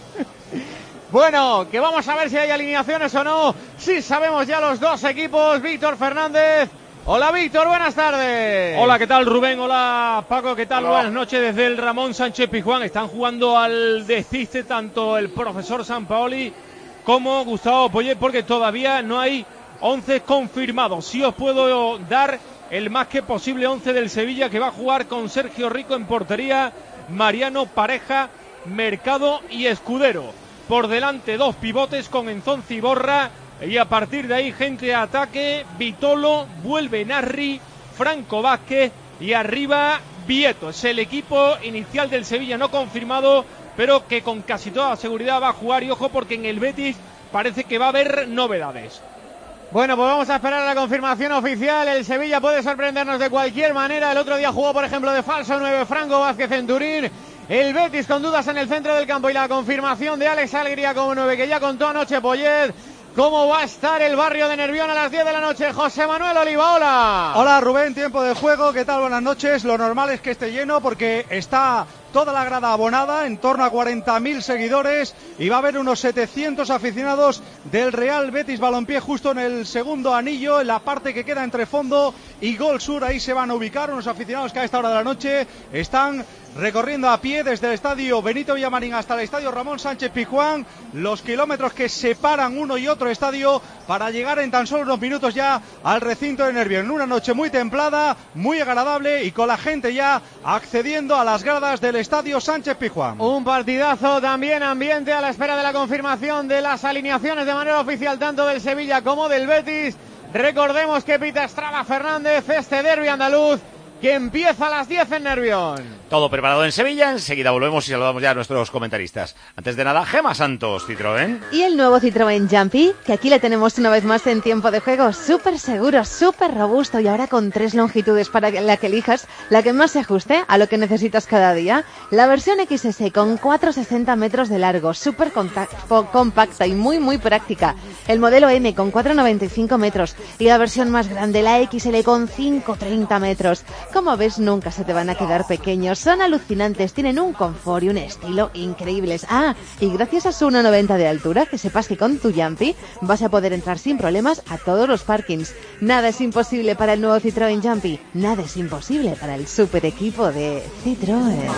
Bueno, que vamos a ver si hay alineaciones o no. Sí sabemos ya los dos equipos. Víctor Fernández. Hola, Víctor, buenas tardes. Hola, ¿qué tal, Rubén? Hola, Paco, ¿qué tal? Hola. Buenas noches desde el Ramón Sánchez Pizjuán. Están jugando al despiste tanto el profesor Sampaoli como Gustavo Poyet, porque todavía no hay once confirmados. Sí os puedo dar el más que posible once del Sevilla, que va a jugar con Sergio Rico en portería, Mariano, Pareja, Mercado y Escudero. Por delante dos pivotes con Enzón Ciborra, y a partir de ahí gente de ataque: Vitolo, vuelve Narri, Franco Vázquez y arriba Vieto. Es el equipo inicial del Sevilla no confirmado, pero que con casi toda seguridad va a jugar. Y ojo, porque en el Betis parece que va a haber novedades. Bueno, pues vamos a esperar a la confirmación oficial. El Sevilla puede sorprendernos de cualquier manera. El otro día jugó, por ejemplo, de falso nueve Franco Vázquez en Turín. El Betis con dudas en el centro del campo y la confirmación de Alex Alegría como nueve, que ya contó anoche Poyet. ¿Cómo va a estar el barrio de Nervión a las diez de la noche? José Manuel Oliva, hola. Hola, Rubén, tiempo de juego, ¿qué tal? Buenas noches. Lo normal es que esté lleno porque está toda la grada abonada, en torno a cuarenta mil seguidores, y va a haber unos setecientos aficionados del Real Betis Balompié justo en el segundo anillo, en la parte que queda entre fondo y Gol Sur. Ahí se van a ubicar unos aficionados que a esta hora de la noche están recorriendo a pie desde el estadio Benito Villamarín hasta el estadio Ramón Sánchez Pizjuán, los kilómetros que separan uno y otro estadio, para llegar en tan solo unos minutos ya al recinto de Nervión. Una noche muy templada, muy agradable, y con la gente ya accediendo a las gradas del estadio Sánchez Pizjuán. Un partidazo, también ambiente a la espera de la confirmación de las alineaciones de manera oficial tanto del Sevilla como del Betis. Recordemos que pita Estrada Fernández este derbi andaluz, que empieza a las diez en Nervión. Todo preparado en Sevilla, enseguida volvemos y saludamos ya a nuestros comentaristas. Antes de nada, Gema Santos, Citroën. Y el nuevo Citroën Jumpy, que aquí le tenemos una vez más en tiempo de juego, súper seguro, súper robusto, y ahora con tres longitudes para la que elijas la que más se ajuste a lo que necesitas cada día. La versión equis ese con cuatrocientos sesenta metros de largo, súper compacta y muy muy práctica. El modelo M con cuatrocientos noventa y cinco metros, y la versión más grande, la equis ele, con quinientos treinta metros. Como ves, nunca se te van a quedar pequeños. Son alucinantes, tienen un confort y un estilo increíbles. Ah, y gracias a su uno noventa de altura, que sepas que con tu Jumpy vas a poder entrar sin problemas a todos los parkings. Nada es imposible para el nuevo Citroën Jumpy. Nada es imposible para el super equipo de Citroën.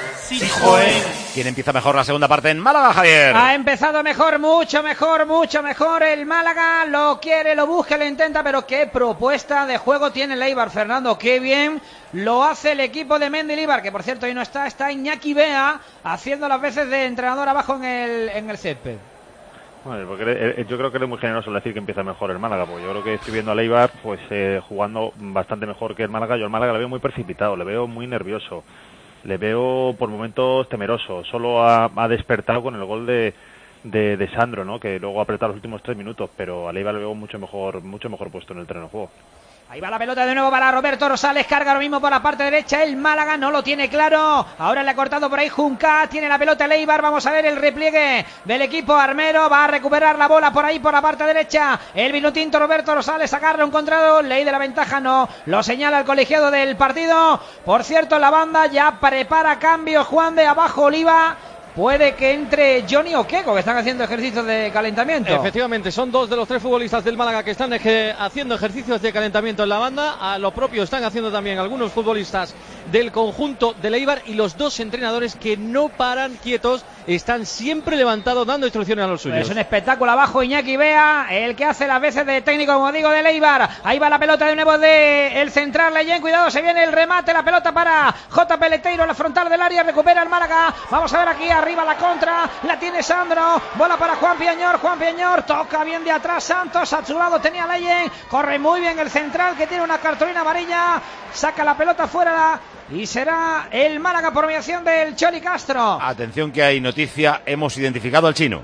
Citroën. ¿Quién empieza mejor la segunda parte en Málaga, Javier? Ha empezado mejor, mucho mejor, mucho mejor el Málaga. Lo quiere, lo busca, lo intenta, pero qué propuesta de juego tiene el Eibar, Fernando. Qué bien lo hace el equipo de Mendilibar, que por cierto hoy no está, está Iñaki Bea haciendo las veces de entrenador abajo en el, en el césped. Bueno, porque yo creo que es muy generoso decir que empieza mejor el Málaga, porque yo creo que estoy viendo al Eibar pues eh, jugando bastante mejor que el Málaga. Yo al Málaga le veo muy precipitado, le veo muy nervioso. Le veo por momentos temeroso. Solo ha, ha despertado con el gol de, de, de Sandro, ¿no? Que luego ha apretado los últimos tres minutos, pero a Leiva le veo mucho mejor, mucho mejor puesto en el terreno de juego. Ahí va la pelota de nuevo para Roberto Rosales, carga ahora mismo por la parte derecha, el Málaga no lo tiene claro, ahora le ha cortado por ahí Junca, tiene la pelota el Eibar, vamos a ver el repliegue del equipo armero, va a recuperar la bola por ahí por la parte derecha, el vinotinto Roberto Rosales, agarra un encontrado, ley de la ventaja no, lo señala el colegiado del partido, por cierto la banda ya prepara cambios, Juan de abajo Oliva. Puede que entre Johnny o Keko, que están haciendo ejercicios de calentamiento. Efectivamente, son dos de los tres futbolistas del Málaga que están eje- haciendo ejercicios de calentamiento en la banda. A lo propio están haciendo también algunos futbolistas del conjunto de Eibar, y los dos entrenadores que no paran quietos, están siempre levantados dando instrucciones a los suyos. Es un espectáculo abajo, Iñaki Bea, el que hace las veces de técnico, como digo, de Eibar. Ahí va la pelota de nuevo de el central Leyen, cuidado, se viene el remate, la pelota para J. Peleteiro, la frontal del área, recupera el Málaga. Vamos a ver aquí arriba la contra, la tiene Sandro, bola para Juan Piañor, Juan Piañor toca bien de atrás, Santos, a su lado tenía Leyen, corre muy bien el central que tiene una cartulina amarilla, saca la pelota fuera y será el Málaga por mediación del Choli Castro. Atención que hay noticia, hemos identificado al chino.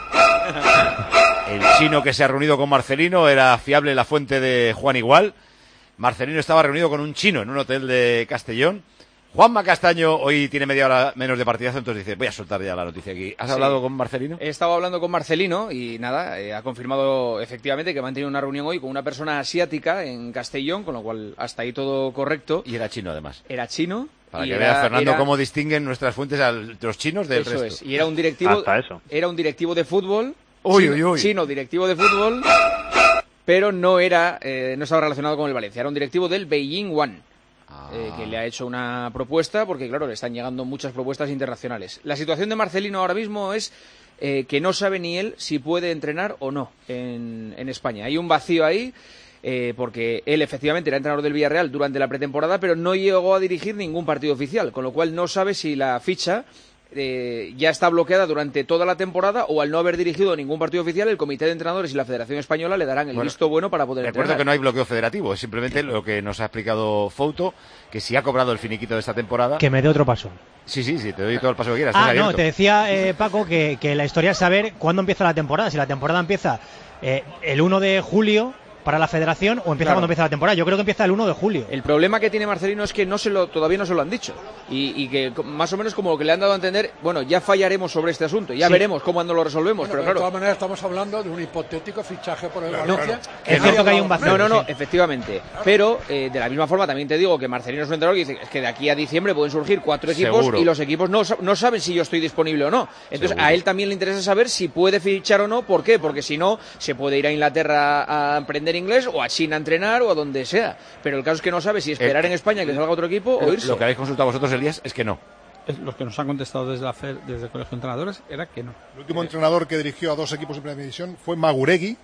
El chino que se ha reunido con Marcelino, era fiable la fuente de Juan Igual. Marcelino estaba reunido con un chino en un hotel de Castellón. Juanma Castaño hoy tiene media hora menos de partidazo, entonces dice, voy a soltar ya la noticia aquí. ¿Has sí. hablado con Marcelino? He estado hablando con Marcelino y nada, eh, ha confirmado efectivamente que va a tener una reunión hoy con una persona asiática en Castellón, con lo cual hasta ahí todo correcto. Y era chino además. Era chino. Para que era, vea Fernando era... cómo distinguen nuestras fuentes a los chinos del eso resto. Es. Y era un directivo, hasta eso. Era un directivo de fútbol. Uy, chino, uy, uy. chino, directivo de fútbol, pero no era, eh, no estaba relacionado con el Valencia. Era un directivo del Beijing One. Ah. Eh, que le ha hecho una propuesta, porque claro, le están llegando muchas propuestas internacionales. La situación de Marcelino ahora mismo es eh, que no sabe ni él si puede entrenar o no en, en España. Hay un vacío ahí, eh, porque él efectivamente era entrenador del Villarreal durante la pretemporada, pero no llegó a dirigir ningún partido oficial, con lo cual no sabe si la ficha Eh, ya está bloqueada durante toda la temporada, o al no haber dirigido ningún partido oficial, el Comité de Entrenadores y la Federación Española le darán el bueno, visto bueno para poder recuerdo entrenar. Que no hay bloqueo federativo, es simplemente lo que nos ha explicado Fouto, que si ha cobrado el finiquito de esta temporada... Que me dé otro paso. Sí, sí, sí, te doy todo el paso que quieras. Ah, no, te decía, eh, Paco, que, que la historia es saber cuándo empieza la temporada. Si la temporada empieza eh, el uno de julio... para la federación, o empieza claro. cuando empieza la temporada. Yo creo que empieza el uno de julio. El problema que tiene Marcelino es que no se lo, todavía no se lo han dicho. Y, y que más o menos como lo que le han dado a entender, bueno, ya fallaremos sobre este asunto, ya sí. veremos cómo no lo resolvemos. Bueno, pero, pero claro, de todas maneras estamos hablando de un hipotético fichaje por el no, Valencia. Claro. Es cierto que hay un vacío. No, no, no, sí. efectivamente. Pero eh, de la misma forma también te digo que Marcelino es un entrenador que dice es que de aquí a diciembre pueden surgir cuatro equipos Seguro. Y los equipos no, no saben si yo estoy disponible o no. Entonces Seguro. A él también le interesa saber si puede fichar o no. ¿Por qué? Porque si no, se puede ir a Inglaterra a aprender inglés o a China a entrenar o a donde sea. Pero el caso es que no sabe si esperar eh, en España que le salga otro equipo o irse. Lo que habéis consultado vosotros, Elías, es que no. Los que nos han contestado desde la F E R, desde el Colegio de Entrenadores, era que no. El último entrenador que dirigió a dos equipos en primera división fue Maguregui,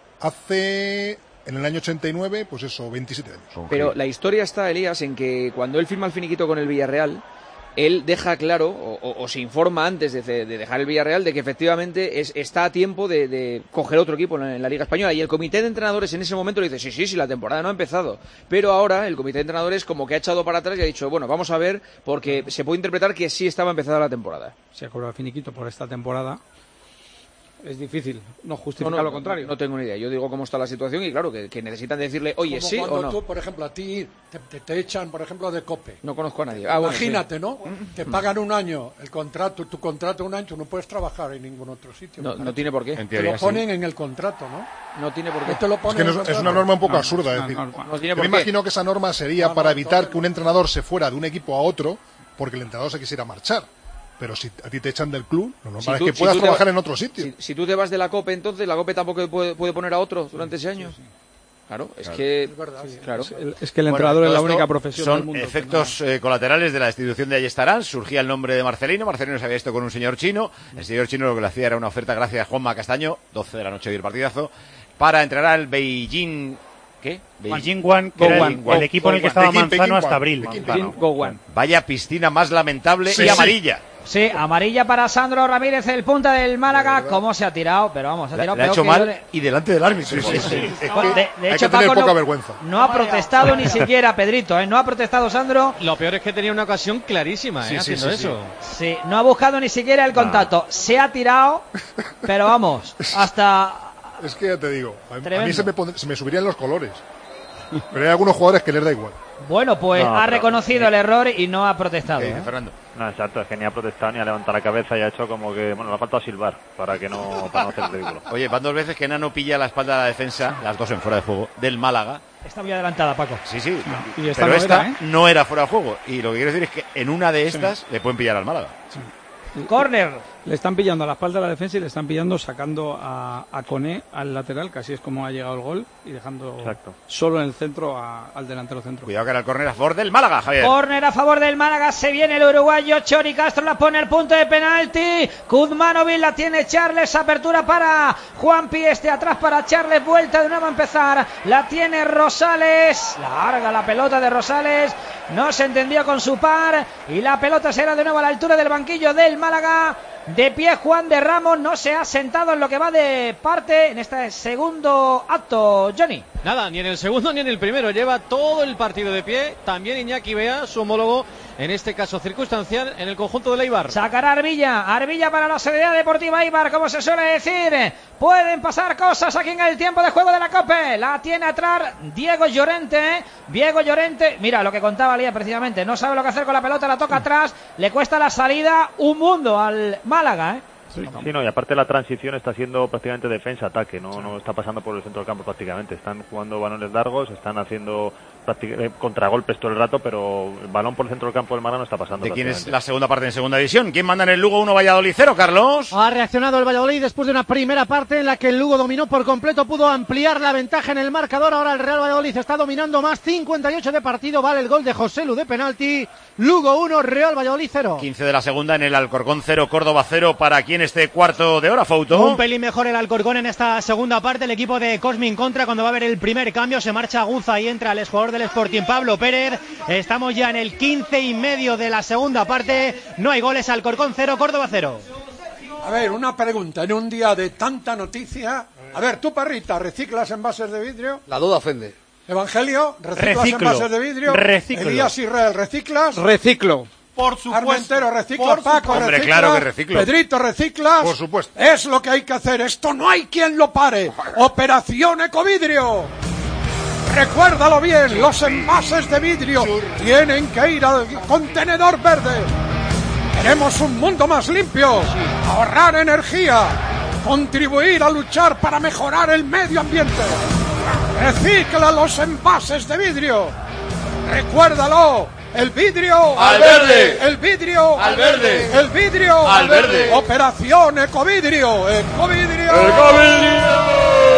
hace, en el año ochenta y nueve, pues eso, veintisiete años. Pero la historia está, Elías, en que cuando él firma el finiquito con el Villarreal, él deja claro, o, o, o se informa antes de, de dejar el Villarreal, de que efectivamente es, está a tiempo de, de coger otro equipo en la, en la Liga Española. Y el comité de entrenadores en ese momento le dice, sí, sí, sí, la temporada no ha empezado. Pero ahora el comité de entrenadores como que ha echado para atrás y ha dicho, bueno, vamos a ver, porque se puede interpretar que sí estaba empezada la temporada. Si ha cobrado el finiquito por esta temporada, es difícil no justificar no, no, lo contrario. No, no tengo ni idea. Yo digo cómo está la situación y claro, que, que necesitan decirle, oye, sí o no. Tú, por ejemplo, a ti te, te, te echan, por ejemplo, de COPE. No conozco a nadie. Ah, Imagínate, bueno, sí. ¿no? Te pagan un año el contrato, tu contrato un año, tú no puedes trabajar en ningún otro sitio. No, no tiene por qué. En teoría, te lo ponen sí. en el contrato, ¿no? No tiene por qué. No te lo ponen es que no, es una norma un poco no, absurda. No, es decir, no, no, no tiene yo por me qué. imagino que esa norma sería no, no, para evitar no, que un entrenador se fuera de un equipo a otro porque el entrenador se quisiera marchar. Pero si a ti te echan del club, lo normal si tú, es que si puedas trabajar te, en otro sitio. Si, si tú te vas de la COPE, entonces la COPE tampoco puede, puede poner a otro durante ese año. Sí, sí. Claro, es claro. que es, verdad, sí, claro. Es, el, es que el entrenador bueno, es la única profesión son del mundo. Son efectos eh, colaterales de la destitución de Ayestarán. Surgía el nombre de Marcelino. Marcelino se había visto con un señor chino. El señor chino lo que le hacía era una oferta gracias a Juanma Castaño, doce de la noche del partidazo, para entrenar al Beijing. ¿Qué? Beijing One, que era el, el equipo en el que estaba Manzano hasta abril. Vaya piscina más lamentable sí, y sí. amarilla. Sí, amarilla para Sandro Ramírez, el punta del Málaga. ¿Cómo se ha tirado? Pero vamos, se ha tirado Le ha hecho mal de... y delante del árbitro. Sí, sí, sí. Es no, de, de hay hecho, que tener Paco poca no, vergüenza. No ha protestado ni siquiera Pedrito, ¿eh? No ha protestado Sandro. Lo peor es que tenía una ocasión clarísima, ¿eh? Sí, haciendo sí, sí, eso. Sí. sí, no ha buscado ni siquiera el contacto. No. Se ha tirado, pero vamos, hasta... Es que ya te digo, a, a mí se me, pone, se me subirían los colores. Pero hay algunos jugadores que les da igual. Bueno, pues no, ha reconocido el error y no ha protestado. ¿eh? Fernando. No, exacto, es que ni ha protestado ni ha levantado la cabeza y ha hecho como que, bueno, le ha faltado silbar para que no, para no hacer el ridículo. Oye, van dos veces que Nano pilla la espalda de la defensa, las dos en fuera de juego, del Málaga. Está muy adelantada, Paco. Sí, sí, no. Y esta pero no esta era, ¿eh? no era fuera de juego. Y lo que quiero decir es que en una de estas sí. le pueden pillar al Málaga. Sí. Córner. Le están pillando a la espalda de la defensa y le están pillando sacando a, a Koné al lateral, que así es como ha llegado el gol, y dejando Exacto. solo en el centro a, al delantero centro. Cuidado que era el córner a favor del Málaga, Javier. Córner a favor del Málaga, se viene el uruguayo, Chori Castro la pone al punto de penalti, Kuzmanovic la tiene Charles, apertura para Juanpi, este atrás para Charles, vuelta de nuevo a empezar, la tiene Rosales, larga la pelota de Rosales, no se entendió con su par, y la pelota será de nuevo a la altura del banquillo del Málaga. De pie Juan de Ramos, no se ha sentado en lo que va de parte en este segundo acto, Johnny. Nada, ni en el segundo ni en el primero, lleva todo el partido de pie. También Iñaki Bea, su homólogo, en este caso circunstancial, en el conjunto del Eibar. Sacará Arbilla, Arbilla para la Sociedad Deportiva Eibar, como se suele decir. Pueden pasar cosas aquí en el tiempo de juego de la Copa. La tiene atrás Diego Llorente. Diego Llorente, mira lo que contaba Lía precisamente, no sabe lo que hacer con la pelota, la toca atrás, le cuesta la salida un mundo al Málaga, ¿eh? Sí, sí, no, y aparte la transición está siendo prácticamente defensa-ataque, no, no está pasando por el centro del campo prácticamente, están jugando balones largos, están haciendo eh, contragolpes todo el rato, pero el balón por el centro del campo del Málaga no está pasando. ¿De quién es la segunda parte en segunda división? ¿Quién manda en el Lugo uno Valladolid cero, Carlos? Ha reaccionado el Valladolid después de una primera parte en la que el Lugo dominó por completo, pudo ampliar la ventaja en el marcador, ahora el Real Valladolid está dominando más, cincuenta y ocho de partido, vale el gol de Joselu de penalti, Lugo uno, Real Valladolid cero. quince de la segunda en el Alcorcón cero, Córdoba cero, para quien esté cuarto de hora, Fauto. Un pelín mejor el Alcorcón en esta segunda parte, el equipo de Cosmin contra cuando va a haber el primer cambio, se marcha Aguza y entra el exjugador del Sporting Pablo Pérez, estamos ya en el quince y medio de la segunda parte, no hay goles, Alcorcón cero, Córdoba cero. A ver, una pregunta, en un día de tanta noticia, a ver, tú, Parrita, ¿reciclas envases de vidrio? La duda ofende. Evangelio, ¿reciclas Reciclo. envases de vidrio? Reciclo. Elías Israel, ¿reciclas? Reciclo. Por supuesto. Armentero, ¿recicla? Por Paco, Hombre, ¿recicla? claro que reciclo. Pedrito, ¿reciclas? Por supuesto. Es lo que hay que hacer. Esto no hay quien lo pare. Operación Ecovidrio. Recuérdalo bien, los envases de vidrio tienen que ir al contenedor verde. Queremos un mundo más limpio, ahorrar energía, contribuir a luchar para mejorar el medio ambiente. Recicla los envases de vidrio. Recuérdalo. El vidrio al verde. El vidrio al verde. El vidrio al verde. Operación Ecovidrio. Ecovidrio. Ecovidrio.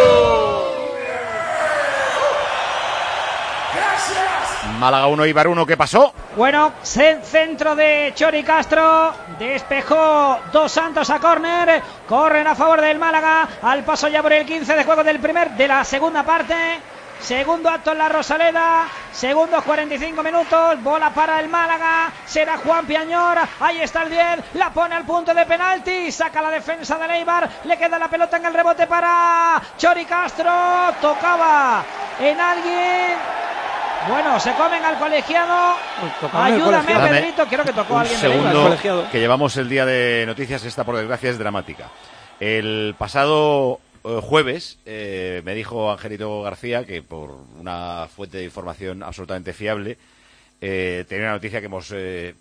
Málaga uno, Eibar uno, ¿qué pasó? Bueno, centro de Chori Castro, despejó Dos Santos a córner, corren a favor del Málaga, al paso ya por el quince de juego del primer, de la segunda parte, segundo acto en la Rosaleda, segundos cuarenta y cinco minutos, bola para el Málaga, será Juan Piañor, ahí está el diez, la pone al punto de penalti, saca la defensa del Eibar, le queda la pelota en el rebote para Chori Castro, tocaba en alguien. Bueno, se comen al colegiado. Ayúdame, Pedrito, creo que tocó a alguien del Eibar. Segundo, que llevamos el día de noticias, esta por desgracia es dramática. El pasado eh, jueves eh, me dijo Angelito García que por una fuente de información absolutamente fiable eh, tenía una noticia que hemos eh,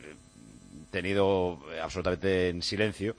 tenido absolutamente en silencio,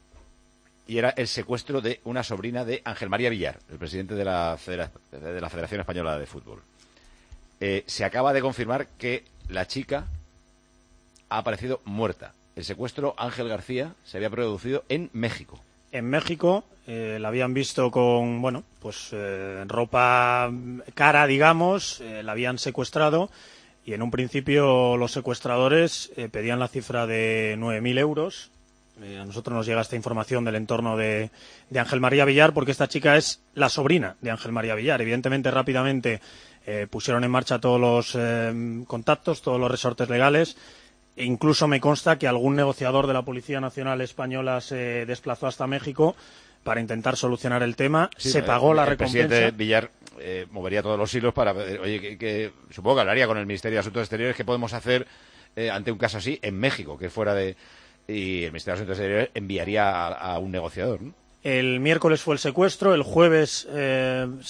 y era el secuestro de una sobrina de Ángel María Villar, el presidente de la, Federa- de la Federación Española de Fútbol. Eh, se acaba de confirmar que la chica ha aparecido muerta. El secuestro, Ángel García, se había producido en México. En México eh, la habían visto con, bueno, pues eh, ropa cara, digamos, eh, la habían secuestrado y en un principio los secuestradores eh, pedían la cifra de nueve mil euros. Eh, a nosotros nos llega esta información del entorno de, de Ángel María Villar, porque esta chica es la sobrina de Ángel María Villar. Evidentemente, rápidamente eh, pusieron en marcha todos los eh, contactos, todos los resortes legales. E incluso me consta que algún negociador de la Policía Nacional Española se desplazó hasta México para intentar solucionar el tema. Sí, se pagó el, la el recompensa. El presidente Villar eh, movería todos los hilos para... Eh, oye, que, que supongo que hablaría con el Ministerio de Asuntos Exteriores qué podemos hacer eh, ante un caso así en México, que fuera de... Y el Ministerio de Asuntos Exteriores enviaría a, a un negociador, ¿no? El miércoles fue el secuestro, el jueves eh,